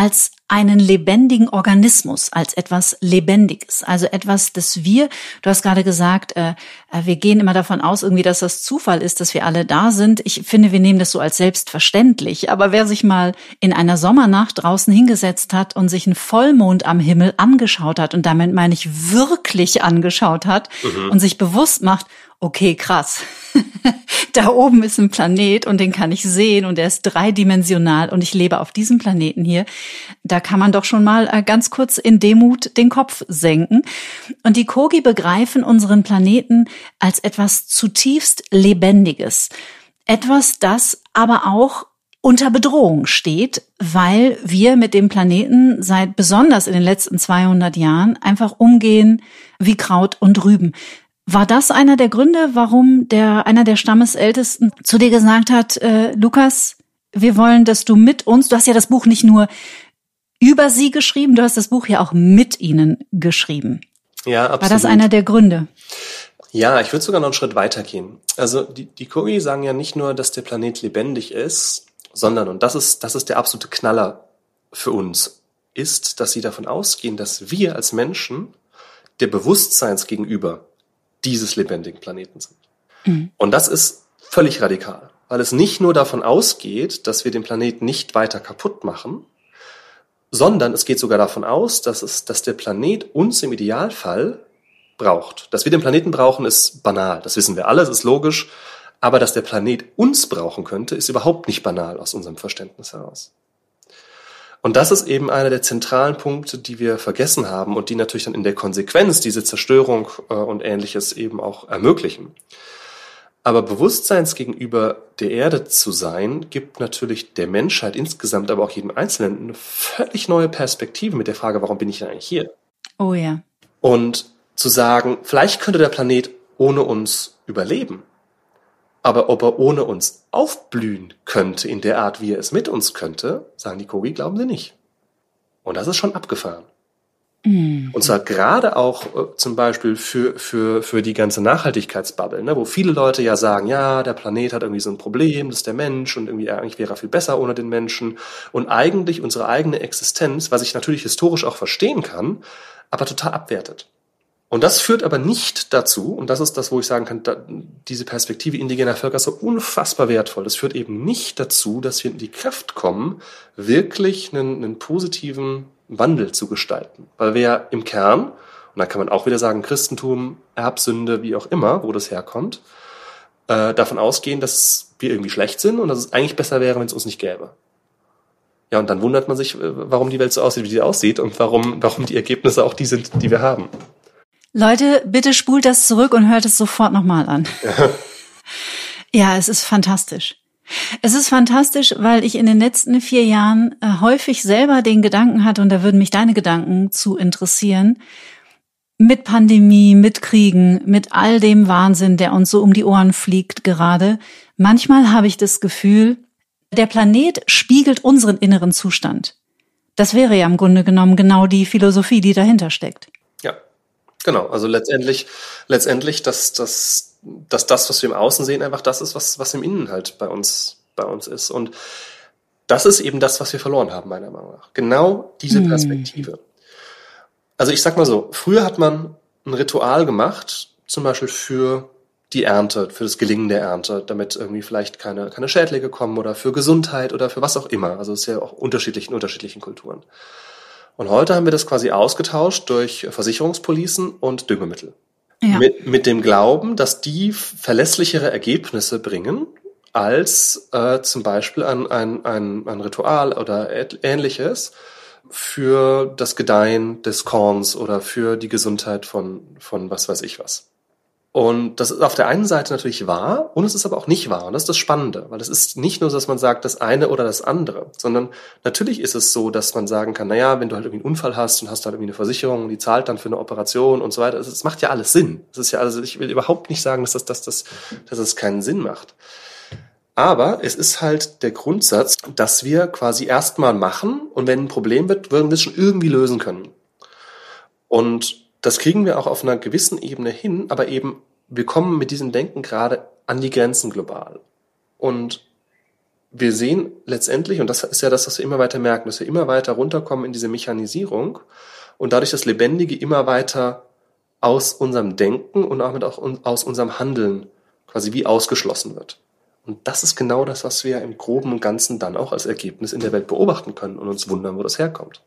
B: einen lebendigen Organismus, als etwas Lebendiges, also etwas, das wir, du hast gerade gesagt, äh, wir gehen immer davon aus, irgendwie, dass das Zufall ist, dass wir alle da sind. Ich finde, wir nehmen das so als selbstverständlich. Aber wer sich mal in einer Sommernacht draußen hingesetzt hat und sich einen Vollmond am Himmel angeschaut hat, und damit meine ich wirklich angeschaut hat, mhm. und sich bewusst macht, okay, krass. Da oben ist ein Planet und den kann ich sehen und er ist dreidimensional und ich lebe auf diesem Planeten hier. Da kann man doch schon mal ganz kurz in Demut den Kopf senken. Und die Kogi begreifen unseren Planeten als etwas zutiefst Lebendiges. Etwas, das aber auch unter Bedrohung steht, weil wir mit dem Planeten seit besonders in den letzten zweihundert Jahren einfach umgehen wie Kraut und Rüben. War das einer der Gründe, warum der einer der Stammesältesten zu dir gesagt hat, äh, Lukas, wir wollen, dass du mit uns, du hast ja das Buch nicht nur über sie geschrieben, du hast das Buch ja auch mit ihnen geschrieben.
C: Ja, absolut.
B: War das einer der Gründe?
C: Ja, ich würde sogar noch einen Schritt weiter gehen. Also die, die Kogi sagen ja nicht nur, dass der Planet lebendig ist, sondern, und das ist, das ist der absolute Knaller für uns, ist, dass sie davon ausgehen, dass wir als Menschen der Bewusstseinsgegenüber dieses lebendigen Planeten sind. Mhm. Und das ist völlig radikal, weil es nicht nur davon ausgeht, dass wir den Planeten nicht weiter kaputt machen, sondern es geht sogar davon aus, dass es, dass der Planet uns im Idealfall braucht. Dass wir den Planeten brauchen, ist banal. Das wissen wir alle, es ist logisch. Aber dass der Planet uns brauchen könnte, ist überhaupt nicht banal aus unserem Verständnis heraus. Und das ist eben einer der zentralen Punkte, die wir vergessen haben und die natürlich dann in der Konsequenz diese Zerstörung äh, und Ähnliches eben auch ermöglichen. Aber Bewusstseinsgegenüber der Erde zu sein, gibt natürlich der Menschheit insgesamt, aber auch jedem Einzelnen eine völlig neue Perspektive mit der Frage, warum bin ich denn eigentlich hier?
B: Oh ja.
C: Und zu sagen, vielleicht könnte der Planet ohne uns überleben. Aber ob er ohne uns aufblühen könnte in der Art, wie er es mit uns könnte, sagen die Kogi, glauben sie nicht. Und das ist schon abgefahren. Mhm. Und zwar gerade auch äh, zum Beispiel für, für, für die ganze Nachhaltigkeitsbubble, ne, wo viele Leute ja sagen, ja, der Planet hat irgendwie so ein Problem, das ist der Mensch und irgendwie eigentlich wäre er viel besser ohne den Menschen. Und eigentlich unsere eigene Existenz, was ich natürlich historisch auch verstehen kann, aber total abwertet. Und das führt aber nicht dazu, und das ist das, wo ich sagen kann, da, diese Perspektive indigener Völker ist so unfassbar wertvoll. Das führt eben nicht dazu, dass wir in die Kraft kommen, wirklich einen, einen positiven Wandel zu gestalten. Weil wir ja im Kern, und da kann man auch wieder sagen, Christentum, Erbsünde, wie auch immer, wo das herkommt, äh, davon ausgehen, dass wir irgendwie schlecht sind und dass es eigentlich besser wäre, wenn es uns nicht gäbe. Ja, und dann wundert man sich, warum die Welt so aussieht, wie sie aussieht und warum, warum die Ergebnisse auch die sind, die wir haben.
B: Leute, bitte spult das zurück und hört es sofort nochmal an.
C: Ja.
B: Ja, es ist fantastisch. Es ist fantastisch, weil ich in den letzten vier Jahren äh, häufig selber den Gedanken hatte, und da würden mich deine Gedanken zu interessieren, mit Pandemie, mit Kriegen, mit all dem Wahnsinn, der uns so um die Ohren fliegt gerade. Manchmal habe ich das Gefühl, der Planet spiegelt unseren inneren Zustand. Das wäre ja im Grunde genommen genau die Philosophie, die dahinter steckt.
C: Ja. Genau, also letztendlich, letztendlich, dass, dass, dass das, was wir im Außen sehen, einfach das ist, was, was im Innen halt bei uns, bei uns ist. Und das ist eben das, was wir verloren haben, meiner Meinung nach. Genau diese Perspektive. Mhm. Also ich sag mal so, früher hat man ein Ritual gemacht, zum Beispiel für die Ernte, für das Gelingen der Ernte, damit irgendwie vielleicht keine, keine Schädlinge kommen oder für Gesundheit oder für was auch immer. Also es ist ja auch unterschiedlich in unterschiedlichen Kulturen. Und heute haben wir das quasi ausgetauscht durch Versicherungspolicen und Düngemittel. Ja. Mit, mit dem Glauben, dass die verlässlichere Ergebnisse bringen als äh, zum Beispiel ein, ein, ein, ein Ritual oder Ähnliches für das Gedeihen des Korns oder für die Gesundheit von, von was weiß ich was. Und das ist auf der einen Seite natürlich wahr und es ist aber auch nicht wahr. Und das ist das Spannende, weil es ist nicht nur so, dass man sagt, das eine oder das andere, sondern natürlich ist es so, dass man sagen kann, naja, wenn du halt irgendwie einen Unfall hast und hast halt irgendwie eine Versicherung und die zahlt dann für eine Operation und so weiter, es macht ja alles Sinn. Es ist ja also, ich will überhaupt nicht sagen, dass das, dass das, dass das keinen Sinn macht. Aber es ist halt der Grundsatz, dass wir quasi erstmal machen und wenn ein Problem wird, würden wir es schon irgendwie lösen können. Und das kriegen wir auch auf einer gewissen Ebene hin, aber eben, wir kommen mit diesem Denken gerade an die Grenzen global. Und wir sehen letztendlich, und das ist ja das, was wir immer weiter merken, dass wir immer weiter runterkommen in diese Mechanisierung und dadurch das Lebendige immer weiter aus unserem Denken und auch mit auch aus unserem Handeln quasi wie ausgeschlossen wird. Und das ist genau das, was wir im Groben und Ganzen dann auch als Ergebnis in der Welt beobachten können und uns wundern, wo das herkommt.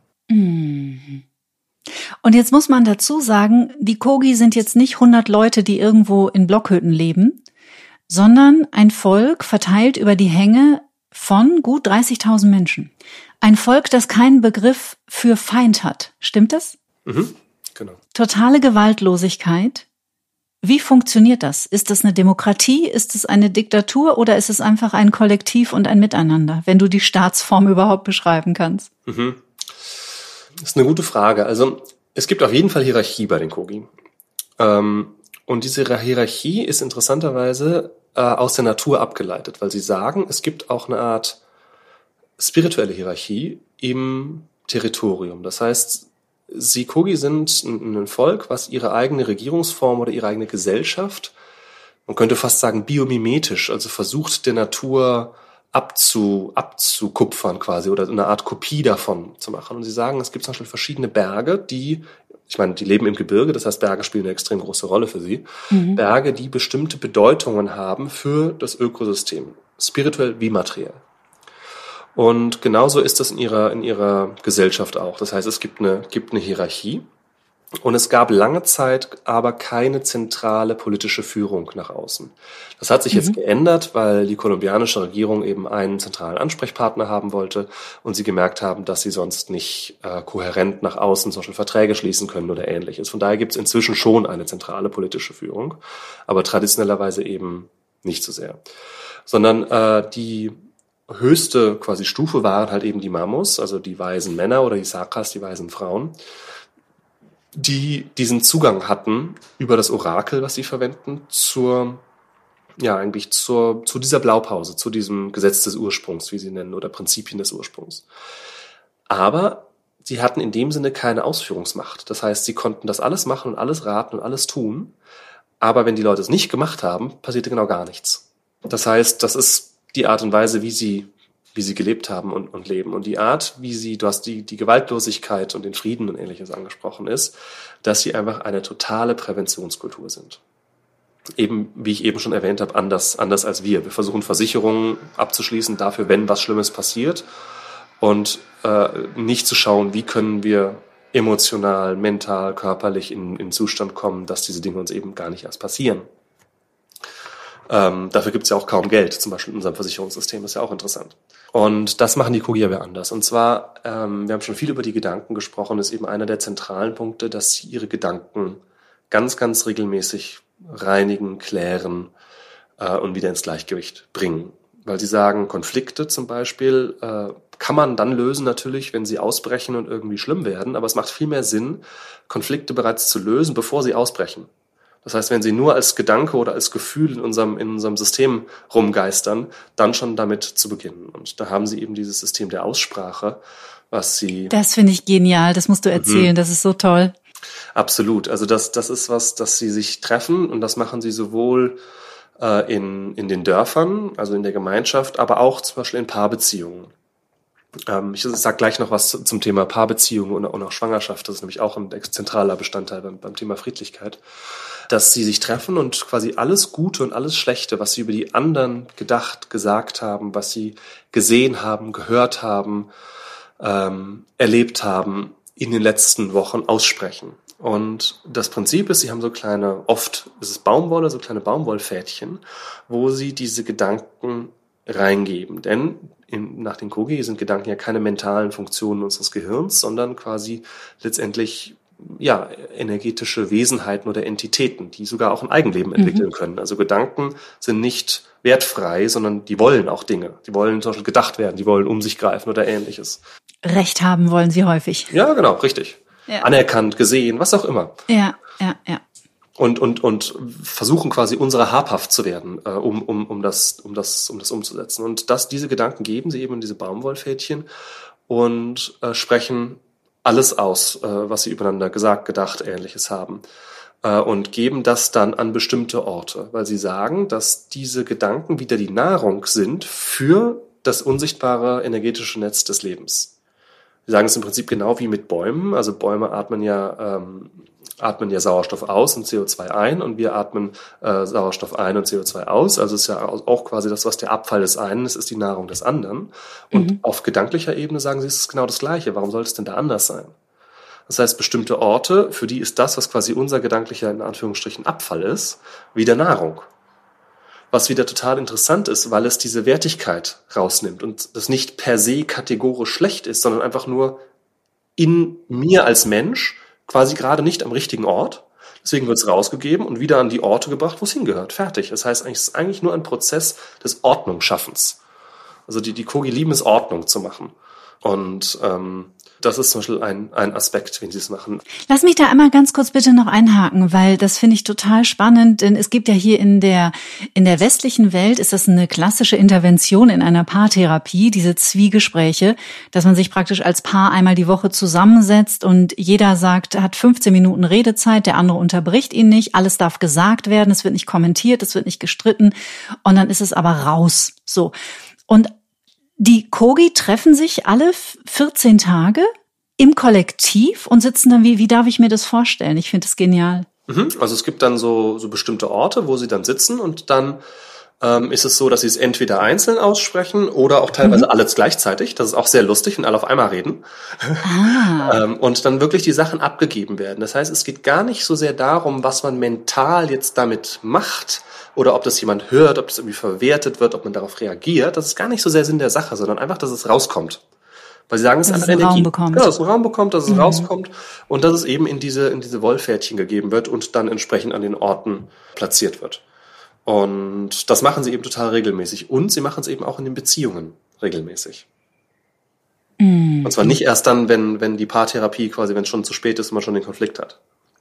B: Mhm. Und jetzt muss man dazu sagen, die Kogi sind jetzt nicht hundert Leute, die irgendwo in Blockhütten leben, sondern ein Volk verteilt über die Hänge von gut dreißigtausend Menschen. Ein Volk, das keinen Begriff für Feind hat. Stimmt das?
C: Mhm, genau.
B: Totale Gewaltlosigkeit. Wie funktioniert das? Ist das eine Demokratie? Ist es eine Diktatur? Oder ist es einfach ein Kollektiv und ein Miteinander, wenn du die Staatsform überhaupt beschreiben kannst?
C: Mhm. Das ist eine gute Frage. Also es gibt auf jeden Fall Hierarchie bei den Kogi. Ähm, und diese Hierarchie ist interessanterweise äh, aus der Natur abgeleitet, weil sie sagen, es gibt auch eine Art spirituelle Hierarchie im Territorium. Das heißt, sie Kogi sind ein, ein Volk, was ihre eigene Regierungsform oder ihre eigene Gesellschaft, man könnte fast sagen biomimetisch, also versucht der Natur abzu, abzukupfern quasi oder eine Art Kopie davon zu machen. Und sie sagen, es gibt zum Beispiel verschiedene Berge, die, ich meine, die leben im Gebirge, das heißt, Berge spielen eine extrem große Rolle für sie. Mhm. Berge, die bestimmte Bedeutungen haben für das Ökosystem, spirituell wie materiell. Und genauso ist das in ihrer, in ihrer Gesellschaft auch. Das heißt, es gibt eine, gibt eine Hierarchie. Und es gab lange Zeit aber keine zentrale politische Führung nach außen. Das hat sich mhm. jetzt geändert, weil die kolumbianische Regierung eben einen zentralen Ansprechpartner haben wollte und sie gemerkt haben, dass sie sonst nicht äh, kohärent nach außen zum Beispiel Verträge schließen können oder Ähnliches. Von daher gibt es inzwischen schon eine zentrale politische Führung, aber traditionellerweise eben nicht so sehr. Sondern äh, die höchste quasi Stufe waren halt eben die Mamos, also die weisen Männer oder die Sakras, die weisen Frauen, die diesen Zugang hatten über das Orakel, was sie verwenden, zur, ja, eigentlich zur, zu dieser Blaupause, zu diesem Gesetz des Ursprungs, wie sie nennen, oder Prinzipien des Ursprungs. Aber sie hatten in dem Sinne keine Ausführungsmacht. Das heißt, sie konnten das alles machen und alles raten und alles tun. Aber wenn die Leute es nicht gemacht haben, passierte genau gar nichts. Das heißt, das ist die Art und Weise, wie sie wie sie gelebt haben und, und leben. Und die Art, wie sie, du hast die, die Gewaltlosigkeit und den Frieden und Ähnliches angesprochen, ist, dass sie einfach eine totale Präventionskultur sind. Eben, wie ich eben schon erwähnt habe, anders, anders als wir. Wir versuchen Versicherungen abzuschließen dafür, wenn was Schlimmes passiert und äh, nicht zu schauen, wie können wir emotional, mental, körperlich in, in Zustand kommen, dass diese Dinge uns eben gar nicht erst passieren. Ähm, dafür gibt es ja auch kaum Geld, zum Beispiel in unserem Versicherungssystem, ist ja auch interessant. Und das machen die Kogi aber anders. Und zwar, ähm, wir haben schon viel über die Gedanken gesprochen, ist eben einer der zentralen Punkte, dass sie ihre Gedanken ganz, ganz regelmäßig reinigen, klären äh, und wieder ins Gleichgewicht bringen. Weil sie sagen, Konflikte zum Beispiel äh, kann man dann lösen natürlich, wenn sie ausbrechen und irgendwie schlimm werden, aber es macht viel mehr Sinn, Konflikte bereits zu lösen, bevor sie ausbrechen. Das heißt, wenn sie nur als Gedanke oder als Gefühl in unserem, in unserem System rumgeistern, dann schon damit zu beginnen. Und da haben sie eben dieses System der Aussprache, was sie...
B: Das finde ich genial, das musst du erzählen, mhm. das ist so toll.
C: Absolut, also das, das ist was, dass sie sich treffen und das machen sie sowohl äh, in, in den Dörfern, also in der Gemeinschaft, aber auch zum Beispiel in Paarbeziehungen. Ähm, ich sage gleich noch was zum Thema Paarbeziehungen und, und auch Schwangerschaft, das ist nämlich auch ein zentraler Bestandteil beim, beim Thema Friedlichkeit. Dass sie sich treffen und quasi alles Gute und alles Schlechte, was sie über die anderen gedacht, gesagt haben, was sie gesehen haben, gehört haben, ähm, erlebt haben, in den letzten Wochen aussprechen. Und das Prinzip ist, sie haben so kleine, oft ist es Baumwolle, so kleine Baumwollfädchen, wo sie diese Gedanken reingeben. Denn in, nach den Kogi sind Gedanken ja keine mentalen Funktionen unseres Gehirns, sondern quasi letztendlich ja, energetische Wesenheiten oder Entitäten, die sogar auch ein Eigenleben entwickeln mhm. können. Also Gedanken sind nicht wertfrei, sondern die wollen auch Dinge. Die wollen zum Beispiel gedacht werden, die wollen um sich greifen oder Ähnliches.
B: Recht haben wollen sie häufig.
C: Ja, genau, richtig. Ja. Anerkannt, gesehen, was auch immer.
B: Ja, ja, ja.
C: Und, und, und versuchen quasi unserer habhaft zu werden, äh, um, um, um das, um das, um das umzusetzen. Und das, diese Gedanken geben sie eben in diese Baumwollfädchen und äh, sprechen alles aus, äh, was sie übereinander gesagt, gedacht, Ähnliches haben. äh, und geben das dann an bestimmte Orte, weil sie sagen, dass diese Gedanken wieder die Nahrung sind für das unsichtbare energetische Netz des Lebens. Sie sagen es im Prinzip genau wie mit Bäumen. Also Bäume atmen ja ähm, atmen ja Sauerstoff aus und C O zwei ein und wir atmen äh, Sauerstoff ein und C O zwei aus. Also ist ja auch quasi das, was der Abfall des einen ist, ist die Nahrung des anderen. Und mhm. auf gedanklicher Ebene sagen sie, es ist genau das Gleiche. Warum soll es denn da anders sein? Das heißt, bestimmte Orte, für die ist das, was quasi unser gedanklicher, in Anführungsstrichen, Abfall ist, wieder Nahrung. Was wieder total interessant ist, weil es diese Wertigkeit rausnimmt und das nicht per se kategorisch schlecht ist, sondern einfach nur in mir als Mensch quasi gerade nicht am richtigen Ort. Deswegen wird es rausgegeben und wieder an die Orte gebracht, wo es hingehört. Fertig. Das heißt, es ist eigentlich nur ein Prozess des Ordnungsschaffens. Also die, die Kogi lieben es, Ordnung zu machen. Und ähm, das ist zum Beispiel ein, ein Aspekt, wenn sie es machen.
B: Lass mich da einmal ganz kurz bitte noch einhaken, weil das finde ich total spannend, denn es gibt ja hier in der in der westlichen Welt ist das eine klassische Intervention in einer Paartherapie, diese Zwiegespräche, dass man sich praktisch als Paar einmal die Woche zusammensetzt und jeder sagt, hat fünfzehn Minuten Redezeit, der andere unterbricht ihn nicht, alles darf gesagt werden, es wird nicht kommentiert, es wird nicht gestritten und dann ist es aber raus. So. Und die Kogi treffen sich alle vierzehn Tage im Kollektiv und sitzen dann, wie, wie darf ich mir das vorstellen? Ich finde das genial.
C: Also es gibt dann so, so bestimmte Orte, wo sie dann sitzen und dann ähm, ist es so, dass sie es entweder einzeln aussprechen oder auch teilweise mhm. alles gleichzeitig. Das ist auch sehr lustig, wenn alle auf einmal reden. Ah. ähm, und dann wirklich die Sachen abgegeben werden. Das heißt, es geht gar nicht so sehr darum, was man mental jetzt damit macht, oder ob das jemand hört, ob das irgendwie verwertet wird, ob man darauf reagiert. Das ist gar nicht so sehr Sinn der Sache, sondern einfach, dass es rauskommt. Weil sie sagen, es ist einfach Energie. Raum bekommt. Ja, dass es einen Raum bekommt, dass es mhm. rauskommt und dass es eben in diese, in diese Wollpferdchen gegeben wird und dann entsprechend an den Orten platziert wird. Und das machen sie eben total regelmäßig. Und sie machen es eben auch in den Beziehungen regelmäßig. Mhm. Und zwar nicht erst dann, wenn, wenn die Paartherapie quasi, wenn es schon zu spät ist und man schon den Konflikt hat.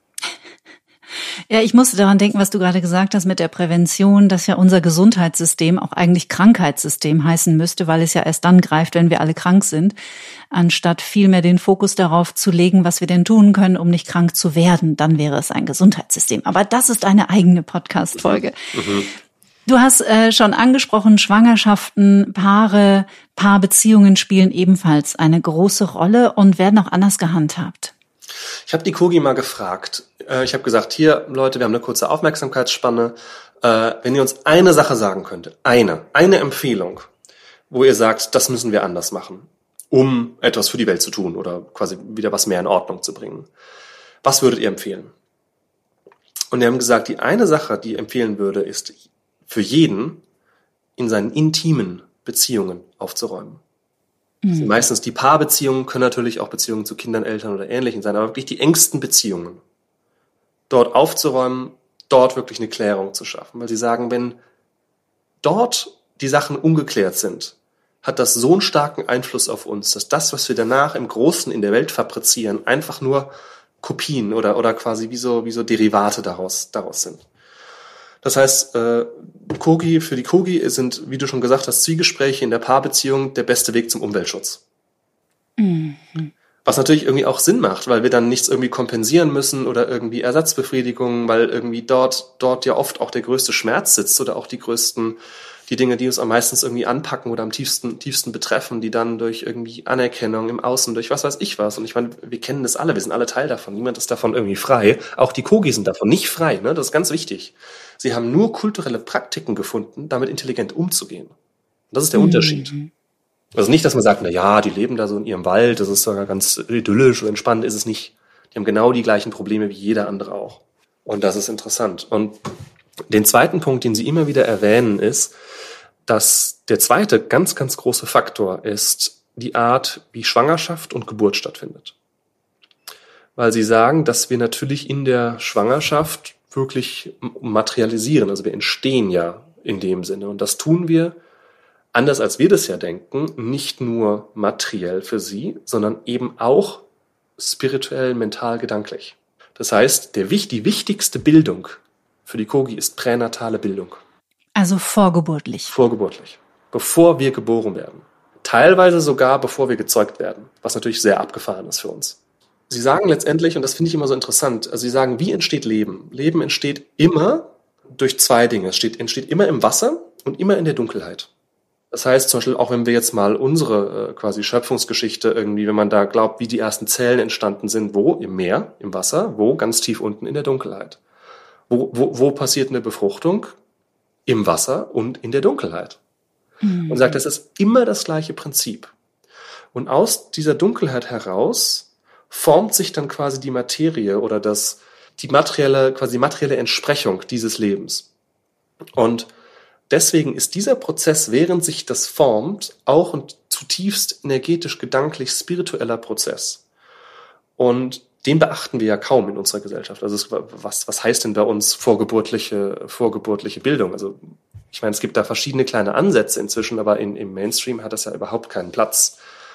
B: Ja, ich musste daran denken, was du gerade gesagt hast mit der Prävention, dass ja unser Gesundheitssystem auch eigentlich Krankheitssystem heißen müsste, weil es ja erst dann greift, wenn wir alle krank sind, anstatt vielmehr den Fokus darauf zu legen, was wir denn tun können, um nicht krank zu werden. Dann wäre es ein Gesundheitssystem. Aber das ist eine eigene Podcast-Folge. Mhm. Du hast äh, schon angesprochen, Schwangerschaften, Paare, Paarbeziehungen spielen ebenfalls eine große Rolle und werden auch anders gehandhabt.
C: Ich habe die Kogi mal gefragt. Ich habe gesagt, hier, Leute, wir haben eine kurze Aufmerksamkeitsspanne. Wenn ihr uns eine Sache sagen könntet, eine, eine Empfehlung, wo ihr sagt, das müssen wir anders machen, um etwas für die Welt zu tun oder quasi wieder was mehr in Ordnung zu bringen. Was würdet ihr empfehlen? Und die haben gesagt, die eine Sache, die ich empfehlen würde, ist für jeden in seinen intimen Beziehungen aufzuräumen. Also meistens die Paarbeziehungen können natürlich auch Beziehungen zu Kindern, Eltern oder Ähnlichem sein, aber wirklich die engsten Beziehungen dort aufzuräumen, dort wirklich eine Klärung zu schaffen. Weil sie sagen, wenn dort die Sachen ungeklärt sind, hat das so einen starken Einfluss auf uns, dass das, was wir danach im Großen in der Welt fabrizieren, einfach nur Kopien oder oder quasi wie so wie so Derivate daraus daraus sind. Das heißt, äh, Kogi, für die Kogi sind, wie du schon gesagt hast, Zwiegespräche in der Paarbeziehung der beste Weg zum Umweltschutz. Mhm. Was natürlich irgendwie auch Sinn macht, weil wir dann nichts irgendwie kompensieren müssen oder irgendwie Ersatzbefriedigung, weil irgendwie dort dort ja oft auch der größte Schmerz sitzt oder auch die größten, die Dinge, die uns am meisten irgendwie anpacken oder am tiefsten tiefsten betreffen, die dann durch irgendwie Anerkennung im Außen, durch was weiß ich was. Und ich meine, wir kennen das alle, wir sind alle Teil davon. Niemand ist davon irgendwie frei. Auch die Kogi sind davon nicht frei, ne? Das ist ganz wichtig. Sie haben nur kulturelle Praktiken gefunden, damit intelligent umzugehen. Und das ist der mhm. Unterschied. Also nicht, dass man sagt, na ja, die leben da so in ihrem Wald, das ist sogar ganz idyllisch und entspannt, ist es nicht. Die haben genau die gleichen Probleme wie jeder andere auch. Und das ist interessant. Und den zweiten Punkt, den Sie immer wieder erwähnen, ist, dass der zweite ganz, ganz große Faktor ist die Art, wie Schwangerschaft und Geburt stattfindet. Weil Sie sagen, dass wir natürlich in der Schwangerschaft wirklich materialisieren. Also wir entstehen ja in dem Sinne. Und das tun wir, anders als wir das ja denken, nicht nur materiell für sie, sondern eben auch spirituell, mental, gedanklich. Das heißt, der, die wichtigste Bildung für die Kogi ist pränatale Bildung.
B: Also vorgeburtlich.
C: Vorgeburtlich. Bevor wir geboren werden. Teilweise sogar, bevor wir gezeugt werden. Was natürlich sehr abgefahren ist für uns. Sie sagen letztendlich, und das finde ich immer so interessant, also Sie sagen, wie entsteht Leben? Leben entsteht immer durch zwei Dinge. Es steht, entsteht immer im Wasser und immer in der Dunkelheit. Das heißt zum Beispiel, auch wenn wir jetzt mal unsere äh, quasi Schöpfungsgeschichte irgendwie, wenn man da glaubt, wie die ersten Zellen entstanden sind, wo? Im Meer, im Wasser, wo? Ganz tief unten in der Dunkelheit. Wo, wo, wo passiert eine Befruchtung? Im Wasser und in der Dunkelheit. Mhm. Und sagt, das ist immer das gleiche Prinzip. Und aus dieser Dunkelheit heraus formt sich dann quasi die Materie oder das, die materielle, quasi materielle Entsprechung dieses Lebens. Und deswegen ist dieser Prozess, während sich das formt, auch ein zutiefst energetisch, gedanklich, spiritueller Prozess. Und den beachten wir ja kaum in unserer Gesellschaft. Also es, was, was heißt denn bei uns vorgeburtliche, vorgeburtliche Bildung? Also ich meine, es gibt da verschiedene kleine Ansätze inzwischen, aber in, im Mainstream hat das ja überhaupt keinen Platz.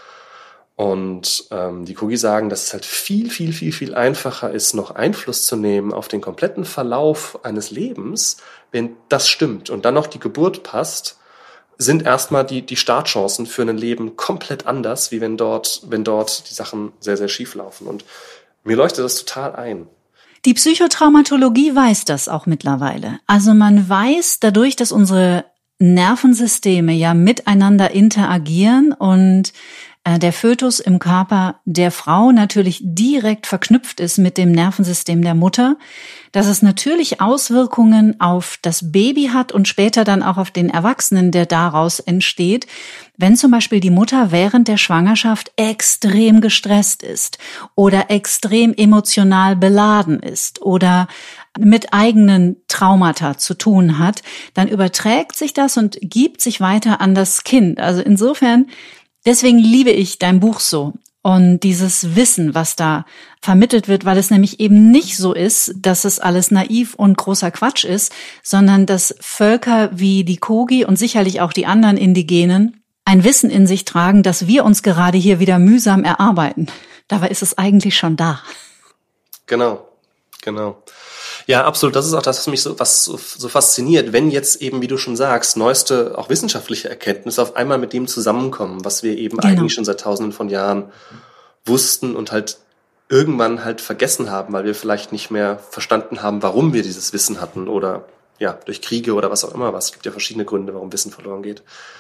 C: Und ähm, die Kogi sagen, dass es halt viel, viel, viel, viel einfacher ist, noch Einfluss zu nehmen auf den kompletten Verlauf eines Lebens, wenn das stimmt und dann noch die Geburt passt, sind erstmal die, die Startchancen für ein Leben komplett anders, wie wenn dort, wenn dort die Sachen sehr, sehr schief laufen. Und mir leuchtet das total ein.
B: Die Psychotraumatologie weiß das auch mittlerweile. Also man weiß dadurch, dass unsere Nervensysteme ja miteinander interagieren und der Fötus im Körper der Frau natürlich direkt verknüpft ist mit dem Nervensystem der Mutter, dass es natürlich Auswirkungen auf das Baby hat und später dann auch auf den Erwachsenen, der daraus entsteht, wenn zum Beispiel die Mutter während der Schwangerschaft extrem gestresst ist oder extrem emotional beladen ist oder mit eigenen Traumata zu tun hat, dann überträgt sich das und gibt sich weiter an das Kind. Also insofern, deswegen liebe ich dein Buch so und dieses Wissen, was da vermittelt wird, weil es nämlich eben nicht so ist, dass es alles naiv und großer Quatsch ist, sondern dass Völker wie die Kogi und sicherlich auch die anderen Indigenen ein Wissen in sich tragen, das wir uns gerade hier wieder mühsam erarbeiten. Dabei ist es eigentlich schon da.
C: Genau, genau. Ja, absolut. Das ist auch das, was mich so, was so, so fasziniert, wenn jetzt eben, wie du schon sagst, neueste, auch wissenschaftliche Erkenntnisse auf einmal mit dem zusammenkommen, was wir eben genau. eigentlich schon seit tausenden von Jahren wussten und halt irgendwann halt vergessen haben, weil wir vielleicht nicht mehr verstanden haben, warum wir dieses Wissen hatten oder ja, durch Kriege oder was auch immer was. Es gibt ja verschiedene Gründe, warum Wissen verloren geht.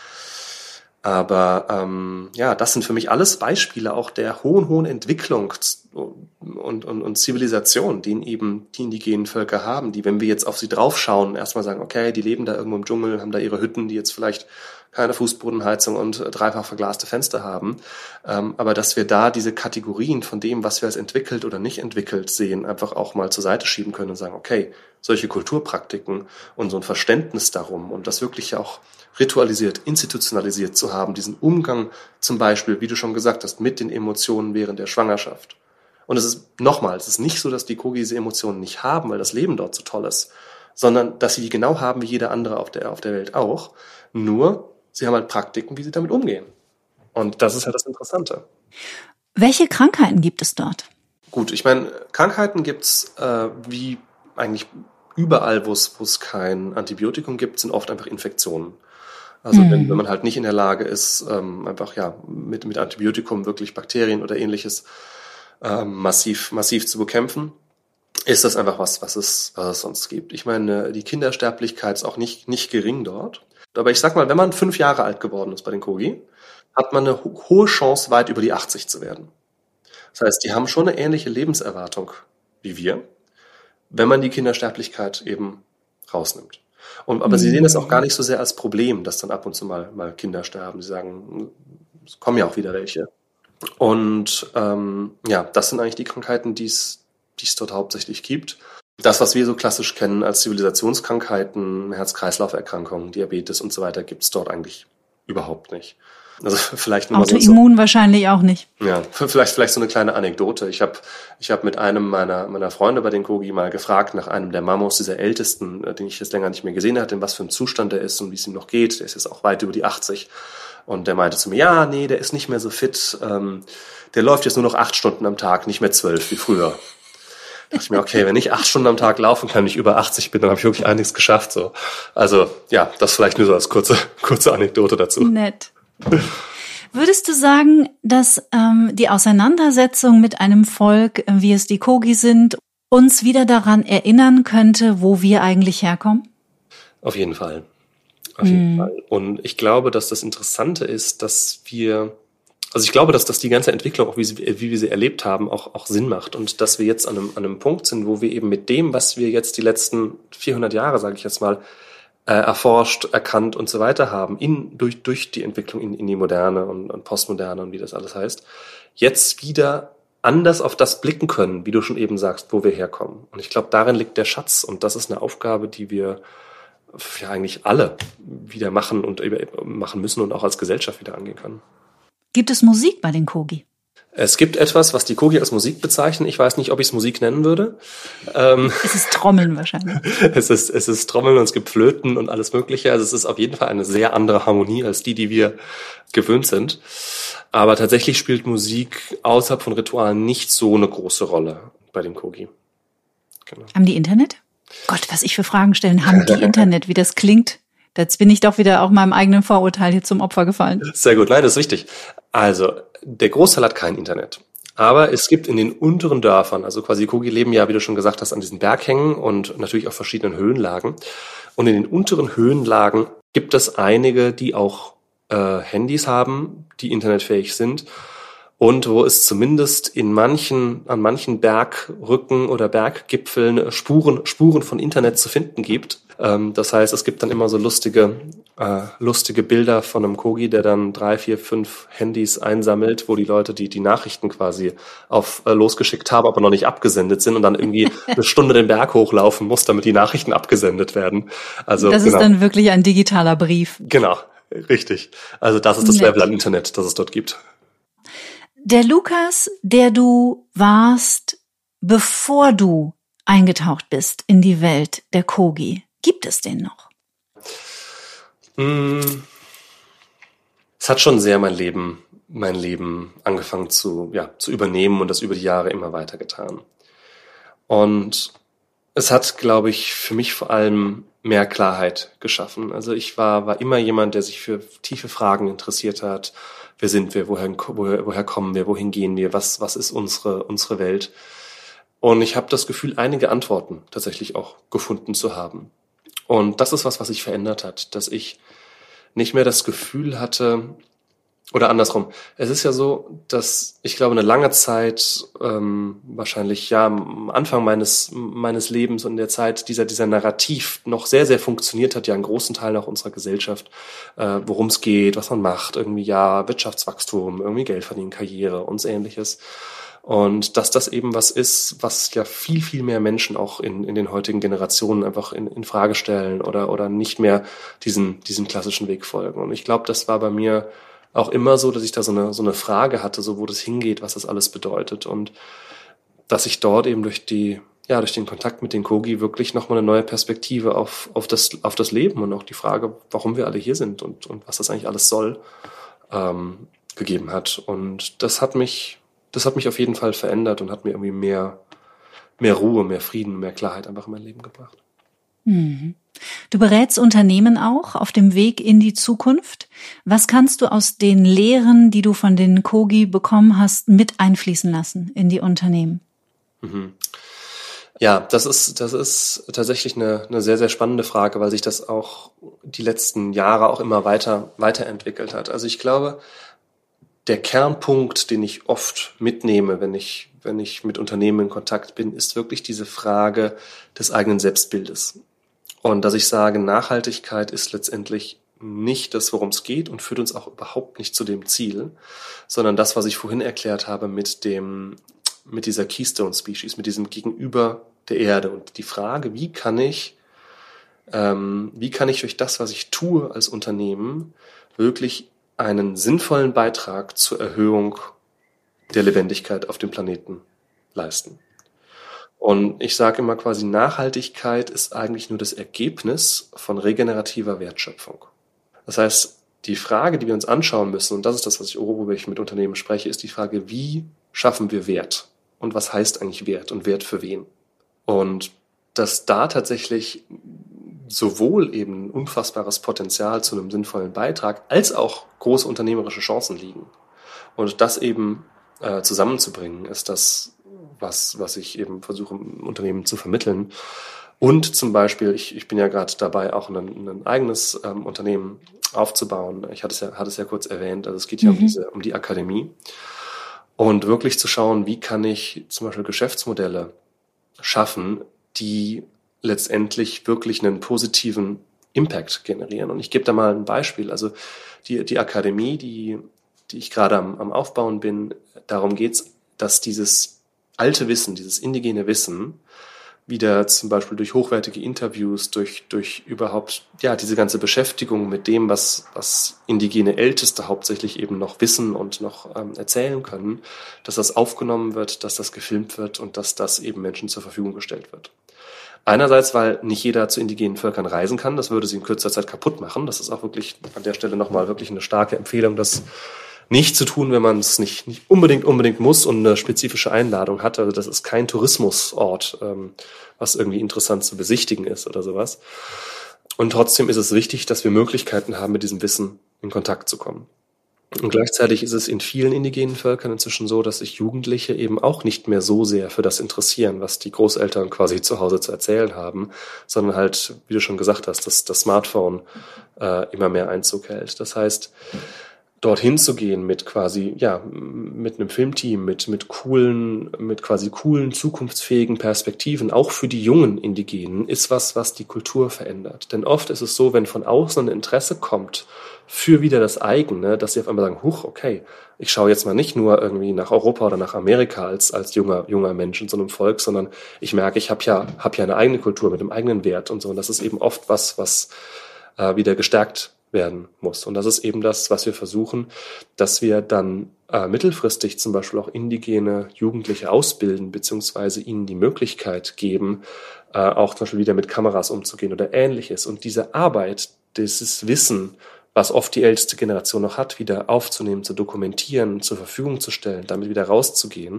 C: Aber ähm, ja, das sind für mich alles Beispiele auch der hohen, hohen Entwicklung und, und, und Zivilisation, die eben die indigenen Völker haben, die, wenn wir jetzt auf sie draufschauen, erstmal sagen, okay, die leben da irgendwo im Dschungel, haben da ihre Hütten, die jetzt vielleicht keine Fußbodenheizung und dreifach verglaste Fenster haben. Ähm, aber dass wir da diese Kategorien von dem, was wir als entwickelt oder nicht entwickelt sehen, einfach auch mal zur Seite schieben können und sagen, okay, solche Kulturpraktiken und so ein Verständnis darum und das wirklich auch ritualisiert, institutionalisiert zu haben, diesen Umgang zum Beispiel, wie du schon gesagt hast, mit den Emotionen während der Schwangerschaft. Und es ist nochmal, es ist nicht so, dass die Kogi diese Emotionen nicht haben, weil das Leben dort so toll ist, sondern dass sie die genau haben wie jeder andere auf der, auf der Welt auch. Nur, sie haben halt Praktiken, wie sie damit umgehen. Und das ist halt das Interessante.
B: Welche Krankheiten gibt es dort?
C: Gut, ich meine, Krankheiten gibt's äh, wie eigentlich überall, wo es wo es kein Antibiotikum gibt, sind oft einfach Infektionen. Also mhm. wenn, wenn man halt nicht in der Lage ist, ähm, einfach ja mit mit Antibiotikum wirklich Bakterien oder ähnliches ähm, massiv massiv zu bekämpfen, ist das einfach was, was es was es sonst gibt. Ich meine, die Kindersterblichkeit ist auch nicht nicht gering dort. Aber ich sag mal, wenn man fünf Jahre alt geworden ist bei den Kogi, hat man eine ho- hohe Chance, weit über die achtzig zu werden. Das heißt, die haben schon eine ähnliche Lebenserwartung wie wir, wenn man die Kindersterblichkeit eben rausnimmt. Und, aber mhm. sie sehen das auch gar nicht so sehr als Problem, dass dann ab und zu mal, mal Kinder sterben. Sie sagen, es kommen ja auch wieder welche. Und ähm, ja, das sind eigentlich die Krankheiten, die es die es dort hauptsächlich gibt. Das, was wir so klassisch kennen als Zivilisationskrankheiten, Herz-Kreislauf-Erkrankungen, Diabetes und so weiter, gibt es dort eigentlich überhaupt nicht. Also vielleicht nur
B: Autoimmun so, wahrscheinlich auch nicht.
C: Ja, vielleicht vielleicht so eine kleine Anekdote. Ich habe ich habe mit einem meiner meiner Freunde bei den Kogi mal gefragt nach einem der Mamos, dieser Ältesten, den ich jetzt länger nicht mehr gesehen hatte, in was für einem Zustand er ist und wie es ihm noch geht. Der ist jetzt auch weit über die achtzig. Und der meinte zu mir, ja, nee, der ist nicht mehr so fit. Ähm, der läuft jetzt nur noch acht Stunden am Tag, nicht mehr zwölf wie früher. Da dachte ich mir, okay, wenn ich acht Stunden am Tag laufen kann, wenn ich über achtzig bin, dann habe ich wirklich einiges geschafft. So, also ja, das vielleicht nur so als kurze kurze Anekdote dazu.
B: Nett. Würdest du sagen, dass ähm, die Auseinandersetzung mit einem Volk, wie es die Kogi sind, uns wieder daran erinnern könnte, wo wir eigentlich herkommen?
C: Auf jeden Fall. Auf jeden mm. Fall. Und ich glaube, dass das Interessante ist, dass wir, also ich glaube, dass, dass die ganze Entwicklung, auch wie, sie, wie wir sie erlebt haben, auch, auch Sinn macht. Und dass wir jetzt an einem, an einem Punkt sind, wo wir eben mit dem, was wir jetzt die letzten vierhundert Jahre, sage ich jetzt mal, äh, erforscht, erkannt und so weiter haben, in, durch, durch die Entwicklung in, in die Moderne und, und Postmoderne und wie das alles heißt, jetzt wieder anders auf das blicken können, wie du schon eben sagst, wo wir herkommen. Und ich glaube, darin liegt der Schatz. Und das ist eine Aufgabe, die wir ja eigentlich alle wieder machen und machen müssen und auch als Gesellschaft wieder angehen können.
B: Gibt es Musik bei den Kogi?
C: Es gibt etwas, was die Kogi als Musik bezeichnen. Ich weiß nicht, ob ich es Musik nennen würde. Ähm,
B: es ist Trommeln wahrscheinlich.
C: es ist, es ist Trommeln und es gibt Flöten und alles Mögliche. Also es ist auf jeden Fall eine sehr andere Harmonie als die, die wir gewöhnt sind. Aber tatsächlich spielt Musik außerhalb von Ritualen nicht so eine große Rolle bei den Kogi.
B: Genau. Haben die Internet? Gott, was ich für Fragen stellen, haben die Internet, wie das klingt? Jetzt bin ich doch wieder auch meinem eigenen Vorurteil hier zum Opfer gefallen.
C: Sehr gut, nein, das ist wichtig. Also, der Großteil hat kein Internet. Aber es gibt in den unteren Dörfern, also quasi die Kogi leben ja, wie du schon gesagt hast, an diesen Berghängen und natürlich auf verschiedenen Höhenlagen. Und in den unteren Höhenlagen gibt es einige, die auch äh, Handys haben, die internetfähig sind. Und wo es zumindest in manchen, an manchen Bergrücken oder Berggipfeln Spuren, Spuren von Internet zu finden gibt. Ähm, das heißt, es gibt dann immer so lustige, äh, lustige Bilder von einem Kogi, der dann drei, vier, fünf Handys einsammelt, wo die Leute die, die Nachrichten quasi auf, äh, losgeschickt haben, aber noch nicht abgesendet sind und dann irgendwie eine Stunde den Berg hochlaufen muss, damit die Nachrichten abgesendet werden. Also,
B: das
C: genau.
B: ist dann wirklich ein digitaler Brief.
C: Genau, richtig. Also das ist das Nett. Level an Internet, das es dort gibt.
B: Der Lukas, der du warst, bevor du eingetaucht bist in die Welt der Kogi, gibt es den noch?
C: Es hat schon sehr mein Leben, mein Leben angefangen zu, ja, zu übernehmen und das über die Jahre immer weiter getan. Und es hat, glaube ich, für mich vor allem mehr Klarheit geschaffen. Also ich war, war immer jemand, der sich für tiefe Fragen interessiert hat. Wer sind wir? Woher, woher, woher kommen wir? Wohin gehen wir? Was, was ist unsere, unsere Welt? Und ich habe das Gefühl, einige Antworten tatsächlich auch gefunden zu haben. Und das ist was, was sich verändert hat, dass ich nicht mehr das Gefühl hatte, oder andersrum. Es ist ja so, dass ich glaube, eine lange Zeit, ähm, wahrscheinlich ja am Anfang meines meines Lebens und in der Zeit dieser dieser Narrativ noch sehr, sehr funktioniert hat, ja in großen Teilen auch unserer Gesellschaft, äh, worum es geht, was man macht, irgendwie ja Wirtschaftswachstum, irgendwie Geld verdienen, Karriere und so Ähnliches. Und dass das eben was ist, was ja viel, viel mehr Menschen auch in, in den heutigen Generationen einfach in, in Frage stellen oder, oder nicht mehr diesen, diesen klassischen Weg folgen. Und ich glaube, das war bei mir auch immer so, dass ich da so eine, so eine Frage hatte, so wo das hingeht, was das alles bedeutet. Und dass ich dort eben durch die, ja, durch den Kontakt mit den Kogi wirklich nochmal eine neue Perspektive auf, auf das, auf das Leben und auch die Frage, warum wir alle hier sind und, und was das eigentlich alles soll, ähm, gegeben hat. Und das hat mich, das hat mich auf jeden Fall verändert und hat mir irgendwie mehr, mehr Ruhe, mehr Frieden, mehr Klarheit einfach in mein Leben gebracht.
B: Mhm. Du berätst Unternehmen auch auf dem Weg in die Zukunft. Was kannst du aus den Lehren, die du von den Kogi bekommen hast, mit einfließen lassen in die Unternehmen?
C: Mhm. Ja, das ist, das ist tatsächlich eine, eine sehr, sehr spannende Frage, weil sich das auch die letzten Jahre auch immer weiter, weiterentwickelt hat. Also ich glaube, der Kernpunkt, den ich oft mitnehme, wenn ich, wenn ich mit Unternehmen in Kontakt bin, ist wirklich diese Frage des eigenen Selbstbildes. Und dass ich sage, Nachhaltigkeit ist letztendlich nicht das, worum es geht und führt uns auch überhaupt nicht zu dem Ziel, sondern das, was ich vorhin erklärt habe mit dem, mit dieser Keystone Species, mit diesem Gegenüber der Erde und die Frage, wie kann ich, ähm, wie kann ich durch das, was ich tue als Unternehmen, wirklich einen sinnvollen Beitrag zur Erhöhung der Lebendigkeit auf dem Planeten leisten. Und ich sage immer quasi, Nachhaltigkeit ist eigentlich nur das Ergebnis von regenerativer Wertschöpfung. Das heißt, die Frage, die wir uns anschauen müssen, und das ist das, was ich, worüber ich mit Unternehmen spreche, ist die Frage, wie schaffen wir Wert? Und was heißt eigentlich Wert? Und Wert für wen? Und dass da tatsächlich sowohl eben ein unfassbares Potenzial zu einem sinnvollen Beitrag, als auch große unternehmerische Chancen liegen. Und das eben äh, zusammenzubringen, ist das, was, was ich eben versuche, im Unternehmen zu vermitteln. Und zum Beispiel, ich, ich bin ja gerade dabei, auch ein, ein eigenes ähm, Unternehmen aufzubauen. Ich hatte es ja, hatte es ja kurz erwähnt. Also es geht ja mhm. um diese, um die Akademie. Und wirklich zu schauen, wie kann ich zum Beispiel Geschäftsmodelle schaffen, die letztendlich wirklich einen positiven Impact generieren. Und ich gebe da mal ein Beispiel. Also die, die Akademie, die, die ich gerade am, am Aufbauen bin, darum geht's, dass dieses alte Wissen, dieses indigene Wissen, wieder zum Beispiel durch hochwertige Interviews, durch, durch überhaupt, ja, diese ganze Beschäftigung mit dem, was, was indigene Älteste hauptsächlich eben noch wissen und noch ähm, erzählen können, dass das aufgenommen wird, dass das gefilmt wird und dass das eben Menschen zur Verfügung gestellt wird. Einerseits, weil nicht jeder zu indigenen Völkern reisen kann, das würde sie in kürzer Zeit kaputt machen. Das ist auch wirklich an der Stelle nochmal wirklich eine starke Empfehlung, das nicht zu tun, wenn man es nicht, nicht unbedingt unbedingt muss und eine spezifische Einladung hat. Also das ist kein Tourismusort, ähm, was irgendwie interessant zu besichtigen ist oder sowas. Und trotzdem ist es wichtig, dass wir Möglichkeiten haben, mit diesem Wissen in Kontakt zu kommen. Und gleichzeitig ist es in vielen indigenen Völkern inzwischen so, dass sich Jugendliche eben auch nicht mehr so sehr für das interessieren, was die Großeltern quasi zu Hause zu erzählen haben, sondern halt, wie du schon gesagt hast, dass das Smartphone äh, immer mehr Einzug hält. Das heißt, dorthin zu gehen mit quasi, ja, mit einem Filmteam, mit, mit coolen, mit quasi coolen, zukunftsfähigen Perspektiven, auch für die jungen Indigenen, ist was, was die Kultur verändert. Denn oft ist es so, wenn von außen ein Interesse kommt für wieder das eigene, dass sie auf einmal sagen, huch, okay, ich schaue jetzt mal nicht nur irgendwie nach Europa oder nach Amerika als, als junger, junger Mensch in so einem Volk, sondern ich merke, ich habe ja, habe ja eine eigene Kultur mit einem eigenen Wert und so. Und das ist eben oft was, was äh, wieder gestärkt werden muss. Und das ist eben das, was wir versuchen, dass wir dann äh, mittelfristig zum Beispiel auch indigene Jugendliche ausbilden, beziehungsweise ihnen die Möglichkeit geben, äh, auch zum Beispiel wieder mit Kameras umzugehen oder Ähnliches. Und diese Arbeit, dieses Wissen, was oft die älteste Generation noch hat, wieder aufzunehmen, zu dokumentieren, zur Verfügung zu stellen, damit wieder rauszugehen.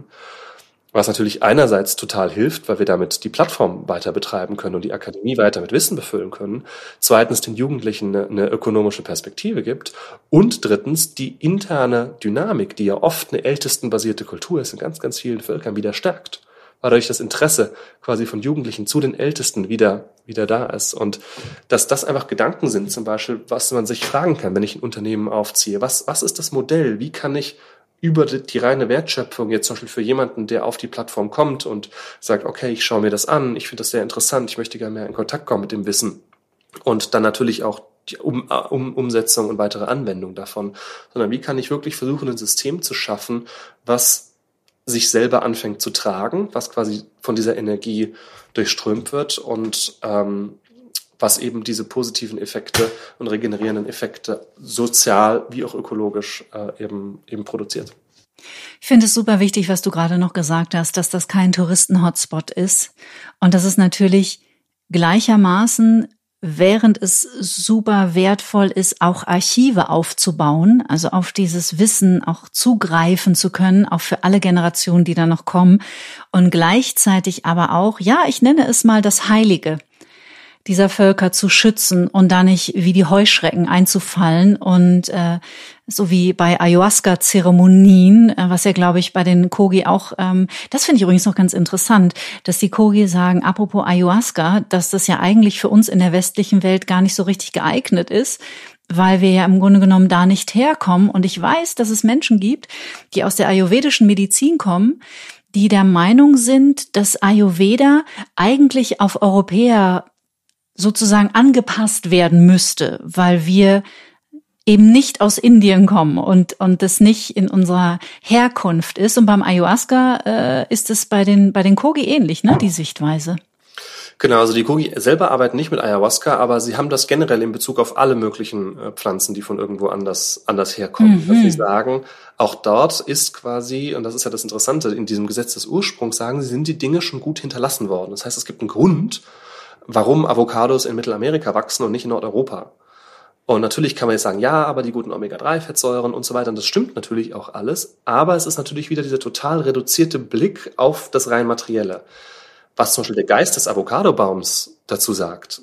C: Was natürlich einerseits total hilft, weil wir damit die Plattform weiter betreiben können und die Akademie weiter mit Wissen befüllen können. Zweitens den Jugendlichen eine, eine ökonomische Perspektive gibt. Und drittens die interne Dynamik, die ja oft eine ältestenbasierte Kultur ist, in ganz, ganz vielen Völkern wieder stärkt. Weil dadurch das Interesse quasi von Jugendlichen zu den Ältesten wieder, wieder da ist. Und dass das einfach Gedanken sind, zum Beispiel, was man sich fragen kann, wenn ich ein Unternehmen aufziehe. Was, was ist das Modell? Wie kann ich über die, die reine Wertschöpfung jetzt zum Beispiel für jemanden, der auf die Plattform kommt und sagt, okay, ich schaue mir das an, ich finde das sehr interessant, ich möchte gerne mehr in Kontakt kommen mit dem Wissen und dann natürlich auch die um, um, Umsetzung und weitere Anwendung davon, sondern wie kann ich wirklich versuchen, ein System zu schaffen, was sich selber anfängt zu tragen, was quasi von dieser Energie durchströmt wird und ähm, was eben diese positiven Effekte und regenerierenden Effekte sozial wie auch ökologisch äh, eben eben produziert.
B: Ich finde es super wichtig, was du gerade noch gesagt hast, dass das kein Touristen-Hotspot ist und dass es natürlich gleichermaßen, während es super wertvoll ist, auch Archive aufzubauen, also auf dieses Wissen auch zugreifen zu können, auch für alle Generationen, die da noch kommen und gleichzeitig aber auch, ja, ich nenne es mal das Heilige dieser Völker zu schützen und da nicht wie die Heuschrecken einzufallen und äh, so wie bei Ayahuasca-Zeremonien, äh, was ja, glaube ich, bei den Kogi auch, ähm, das finde ich übrigens noch ganz interessant, dass die Kogi sagen, apropos Ayahuasca, dass das ja eigentlich für uns in der westlichen Welt gar nicht so richtig geeignet ist, weil wir ja im Grunde genommen da nicht herkommen. Und ich weiß, dass es Menschen gibt, die aus der ayurvedischen Medizin kommen, die der Meinung sind, dass Ayurveda eigentlich auf Europäer sozusagen angepasst werden müsste, weil wir eben nicht aus Indien kommen und und das nicht in unserer Herkunft ist. Und beim Ayahuasca äh, ist es bei den bei den Kogi ähnlich, ne, die Sichtweise.
C: Genau, also die Kogi selber arbeiten nicht mit Ayahuasca, aber sie haben das generell in Bezug auf alle möglichen äh, Pflanzen, die von irgendwo anders anders herkommen. Mhm. Dass sie sagen, auch dort ist quasi, und das ist ja das Interessante, in diesem Gesetz des Ursprungs sagen sie, sind die Dinge schon gut hinterlassen worden. Das heißt, es gibt einen Grund, warum Avocados in Mittelamerika wachsen und nicht in Nordeuropa. Und natürlich kann man jetzt sagen, ja, aber die guten Omega drei Fettsäuren und so weiter, und das stimmt natürlich auch alles, aber es ist natürlich wieder dieser total reduzierte Blick auf das rein Materielle. Was zum Beispiel der Geist des Avocadobaums dazu sagt,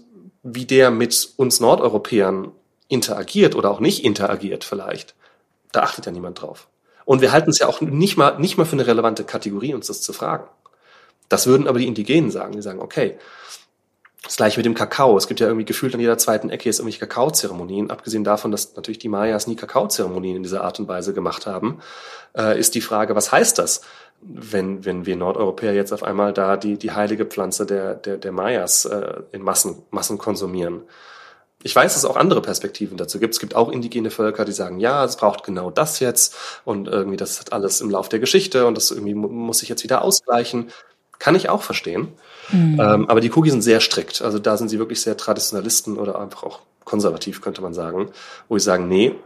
C: wie der mit uns Nordeuropäern interagiert oder auch nicht interagiert vielleicht, da achtet ja niemand drauf. Und wir halten es ja auch nicht mal, nicht mal für eine relevante Kategorie, uns das zu fragen. Das würden aber die Indigenen sagen. Die sagen, okay, das gleiche mit dem Kakao. Es gibt ja irgendwie gefühlt an jeder zweiten Ecke jetzt irgendwelche Kakaozeremonien. Abgesehen davon, dass natürlich die Mayas nie Kakaozeremonien in dieser Art und Weise gemacht haben, äh, ist die Frage, was heißt das, wenn, wenn wir Nordeuropäer jetzt auf einmal da die, die heilige Pflanze der, der, der Mayas äh, in Massen, Massen konsumieren? Ich weiß, dass es auch andere Perspektiven dazu gibt. Es gibt auch indigene Völker, die sagen, ja, es braucht genau das jetzt und irgendwie das hat alles im Lauf der Geschichte und das irgendwie muss sich jetzt wieder ausgleichen. Kann ich auch verstehen. Mhm. Ähm, aber die Kogi sind sehr strikt. Also da sind sie wirklich sehr Traditionalisten oder einfach auch konservativ, könnte man sagen, wo sie sagen, nee,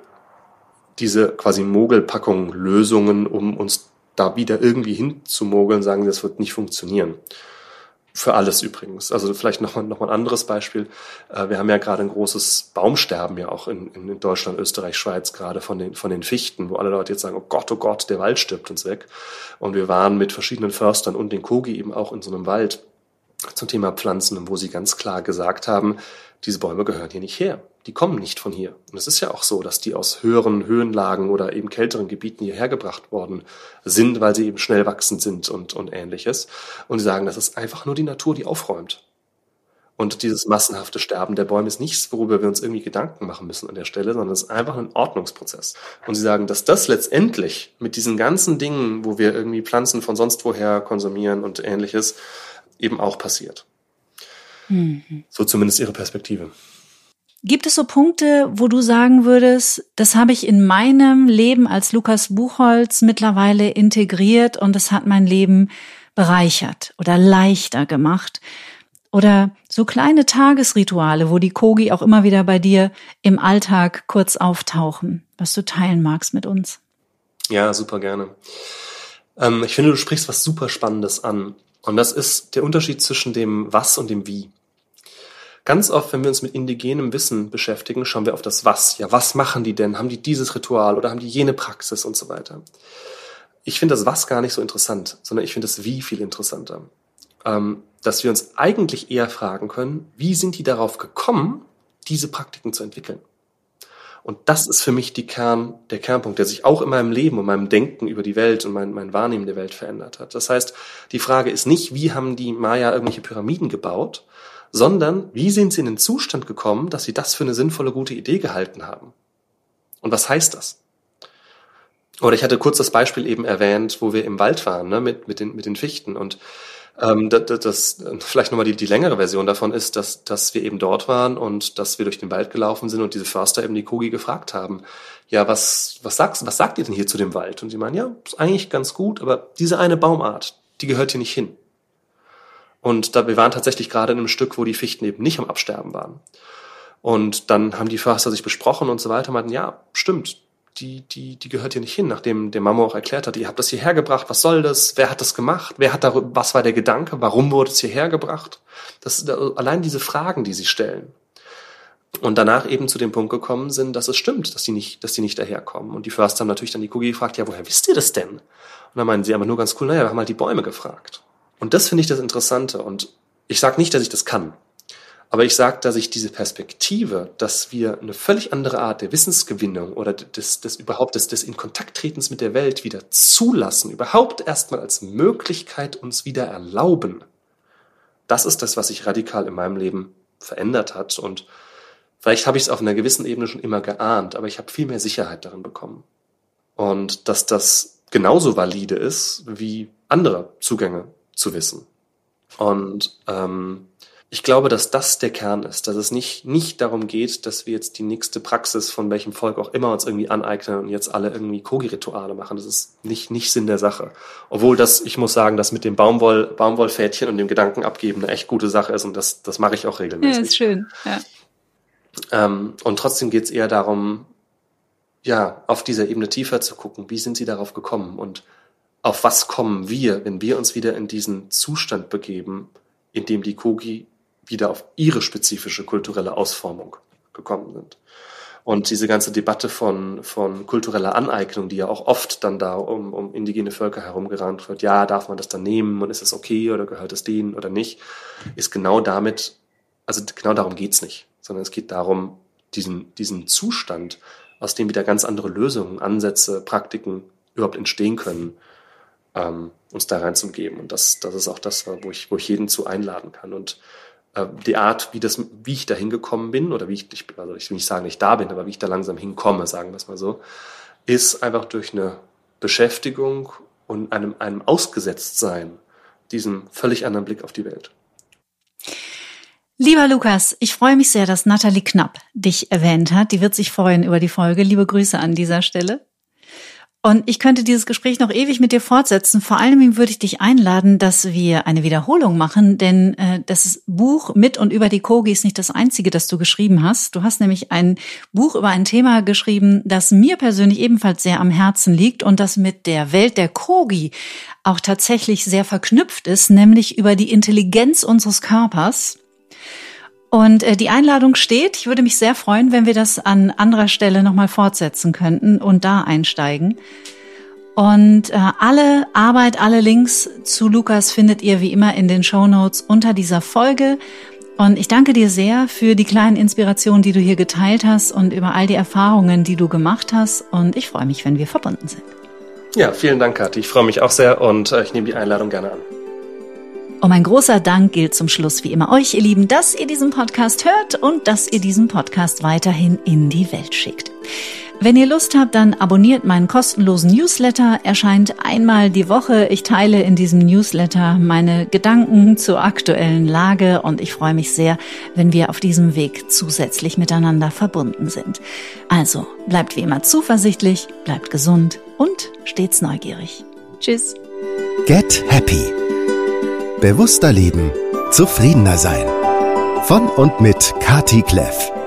C: diese quasi Mogelpackung Lösungen, um uns da wieder irgendwie hinzumogeln, sagen sie, das wird nicht funktionieren. Für alles übrigens. Also vielleicht noch mal, noch mal ein anderes Beispiel. Wir haben ja gerade ein großes Baumsterben ja auch in, in Deutschland, Österreich, Schweiz, gerade von den, von den Fichten, wo alle Leute jetzt sagen, oh Gott, oh Gott, der Wald stirbt uns weg. Und wir waren mit verschiedenen Förstern und den Kogi eben auch in so einem Wald zum Thema Pflanzen, wo sie ganz klar gesagt haben, diese Bäume gehören hier nicht her. Die kommen nicht von hier. Und es ist ja auch so, dass die aus höheren Höhenlagen oder eben kälteren Gebieten hierher gebracht worden sind, weil sie eben schnell wachsend sind und, und ähnliches. Und sie sagen, das ist einfach nur die Natur, die aufräumt. Und dieses massenhafte Sterben der Bäume ist nichts, worüber wir uns irgendwie Gedanken machen müssen an der Stelle, sondern es ist einfach ein Ordnungsprozess. Und sie sagen, dass das letztendlich mit diesen ganzen Dingen, wo wir irgendwie Pflanzen von sonst woher konsumieren und ähnliches, eben auch passiert. Mhm. So zumindest ihre Perspektive.
B: Gibt es so Punkte, wo du sagen würdest, das habe ich in meinem Leben als Lukas Buchholz mittlerweile integriert und es hat mein Leben bereichert oder leichter gemacht? Oder so kleine Tagesrituale, wo die Kogi auch immer wieder bei dir im Alltag kurz auftauchen, was du teilen magst mit uns?
C: Ja, super gerne. Ähm, ich finde, du sprichst was super Spannendes an. Und das ist der Unterschied zwischen dem Was und dem Wie. Ganz oft, wenn wir uns mit indigenem Wissen beschäftigen, schauen wir auf das Was. Ja, was machen die denn? Haben die dieses Ritual oder haben die jene Praxis und so weiter? Ich finde das Was gar nicht so interessant, sondern ich finde das Wie viel interessanter. Ähm, dass wir uns eigentlich eher fragen können, wie sind die darauf gekommen, diese Praktiken zu entwickeln? Und das ist für mich die Kern, der Kernpunkt, der sich auch in meinem Leben und meinem Denken über die Welt und mein, mein Wahrnehmen der Welt verändert hat. Das heißt, die Frage ist nicht, wie haben die Maya irgendwelche Pyramiden gebaut, sondern wie sind sie in den Zustand gekommen, dass sie das für eine sinnvolle, gute Idee gehalten haben? Und was heißt das? Oder ich hatte kurz das Beispiel eben erwähnt, wo wir im Wald waren, ne, mit, mit den, mit den Fichten. Und ähm, das, das vielleicht nochmal die, die längere Version davon ist, dass, dass wir eben dort waren und dass wir durch den Wald gelaufen sind und diese Förster eben die Kogi gefragt haben, ja, was, was sagst, was sagt ihr denn hier zu dem Wald? Und sie meinen, ja, ist eigentlich ganz gut, aber diese eine Baumart, die gehört hier nicht hin. Und da, wir waren tatsächlich gerade in einem Stück, wo die Fichten eben nicht am Absterben waren. Und dann haben die Förster sich besprochen und so weiter, meinten, ja, stimmt, die, die, die gehört hier nicht hin, nachdem der Mamo auch erklärt hat, ihr habt das hierher gebracht, was soll das, wer hat das gemacht, wer hat darüber, was war der Gedanke, warum wurde es hierher gebracht? Das, allein diese Fragen, die sie stellen. Und danach eben zu dem Punkt gekommen sind, dass es stimmt, dass die nicht, dass die nicht daherkommen. Und die Förster haben natürlich dann die Kogi gefragt, ja, woher wisst ihr das denn? Und dann meinen sie aber nur ganz cool, naja, wir haben halt die Bäume gefragt. Und das finde ich das Interessante. Und ich sage nicht, dass ich das kann. Aber ich sage, dass ich diese Perspektive, dass wir eine völlig andere Art der Wissensgewinnung oder des, des überhaupt des, des in Kontakt tretens mit der Welt wieder zulassen, überhaupt erstmal als Möglichkeit uns wieder erlauben, das ist das, was sich radikal in meinem Leben verändert hat. Und vielleicht habe ich es auf einer gewissen Ebene schon immer geahnt, aber ich habe viel mehr Sicherheit darin bekommen. Und dass das genauso valide ist wie andere Zugänge zu Wissen. Und ähm, ich glaube, dass das der Kern ist, dass es nicht nicht darum geht, dass wir jetzt die nächste Praxis von welchem Volk auch immer uns irgendwie aneignen und jetzt alle irgendwie Kogi-Rituale machen. Das ist nicht nicht Sinn der Sache. Obwohl das, ich muss sagen, dass mit dem Baumwoll, Baumwollfädchen und dem Gedanken abgeben eine echt gute Sache ist und das das mache ich auch regelmäßig.
B: Ja, ist schön. Ja.
C: Ähm, und trotzdem geht es eher darum, ja, auf dieser Ebene tiefer zu gucken. Wie sind sie darauf gekommen und auf was kommen wir, wenn wir uns wieder in diesen Zustand begeben, in dem die Kogi wieder auf ihre spezifische kulturelle Ausformung gekommen sind. Und diese ganze Debatte von, von kultureller Aneignung, die ja auch oft dann da um, um indigene Völker herumgerannt wird, ja, darf man das dann nehmen und ist es okay oder gehört es denen oder nicht, ist genau damit also genau darum geht's nicht, sondern es geht darum, diesen, diesen Zustand, aus dem wieder ganz andere Lösungen, Ansätze, Praktiken überhaupt entstehen können, ähm, uns da reinzugeben. Und das, das ist auch das, wo ich, wo ich jeden zu einladen kann. Und äh, die Art, wie das, wie ich da hingekommen bin, oder wie ich, ich, also ich will nicht sagen, ich da bin, aber wie ich da langsam hinkomme, sagen wir es mal so, ist einfach durch eine Beschäftigung und einem, einem Ausgesetztsein, diesem völlig anderen Blick auf die Welt.
B: Lieber Lukas, ich freue mich sehr, dass Nathalie Knapp dich erwähnt hat. Die wird sich freuen über die Folge. Liebe Grüße an dieser Stelle. Und ich könnte dieses Gespräch noch ewig mit dir fortsetzen. Vor allem würde ich dich einladen, dass wir eine Wiederholung machen, denn äh, das Buch mit und über die Kogi ist nicht das einzige, das du geschrieben hast. Du hast nämlich ein Buch über ein Thema geschrieben, das mir persönlich ebenfalls sehr am Herzen liegt und das mit der Welt der Kogi auch tatsächlich sehr verknüpft ist, nämlich über die Intelligenz unseres Körpers. Und äh, die Einladung steht. Ich würde mich sehr freuen, wenn wir das an anderer Stelle nochmal fortsetzen könnten und da einsteigen. Und äh, alle Arbeit, alle Links zu Lukas findet ihr wie immer in den Shownotes unter dieser Folge. Und ich danke dir sehr für die kleinen Inspirationen, die du hier geteilt hast und über all die Erfahrungen, die du gemacht hast. Und ich freue mich, wenn wir verbunden sind.
C: Ja, vielen Dank, Kathi. Ich freue mich auch sehr und äh, ich nehme die Einladung gerne an.
B: Und mein großer Dank gilt zum Schluss wie immer euch, ihr Lieben, dass ihr diesen Podcast hört und dass ihr diesen Podcast weiterhin in die Welt schickt. Wenn ihr Lust habt, dann abonniert meinen kostenlosen Newsletter, erscheint einmal die Woche. Ich teile in diesem Newsletter meine Gedanken zur aktuellen Lage und ich freue mich sehr, wenn wir auf diesem Weg zusätzlich miteinander verbunden sind. Also bleibt wie immer zuversichtlich, bleibt gesund und stets neugierig. Tschüss.
A: Get Happy. Bewusster leben, zufriedener sein. Von und mit Kathi Kleff.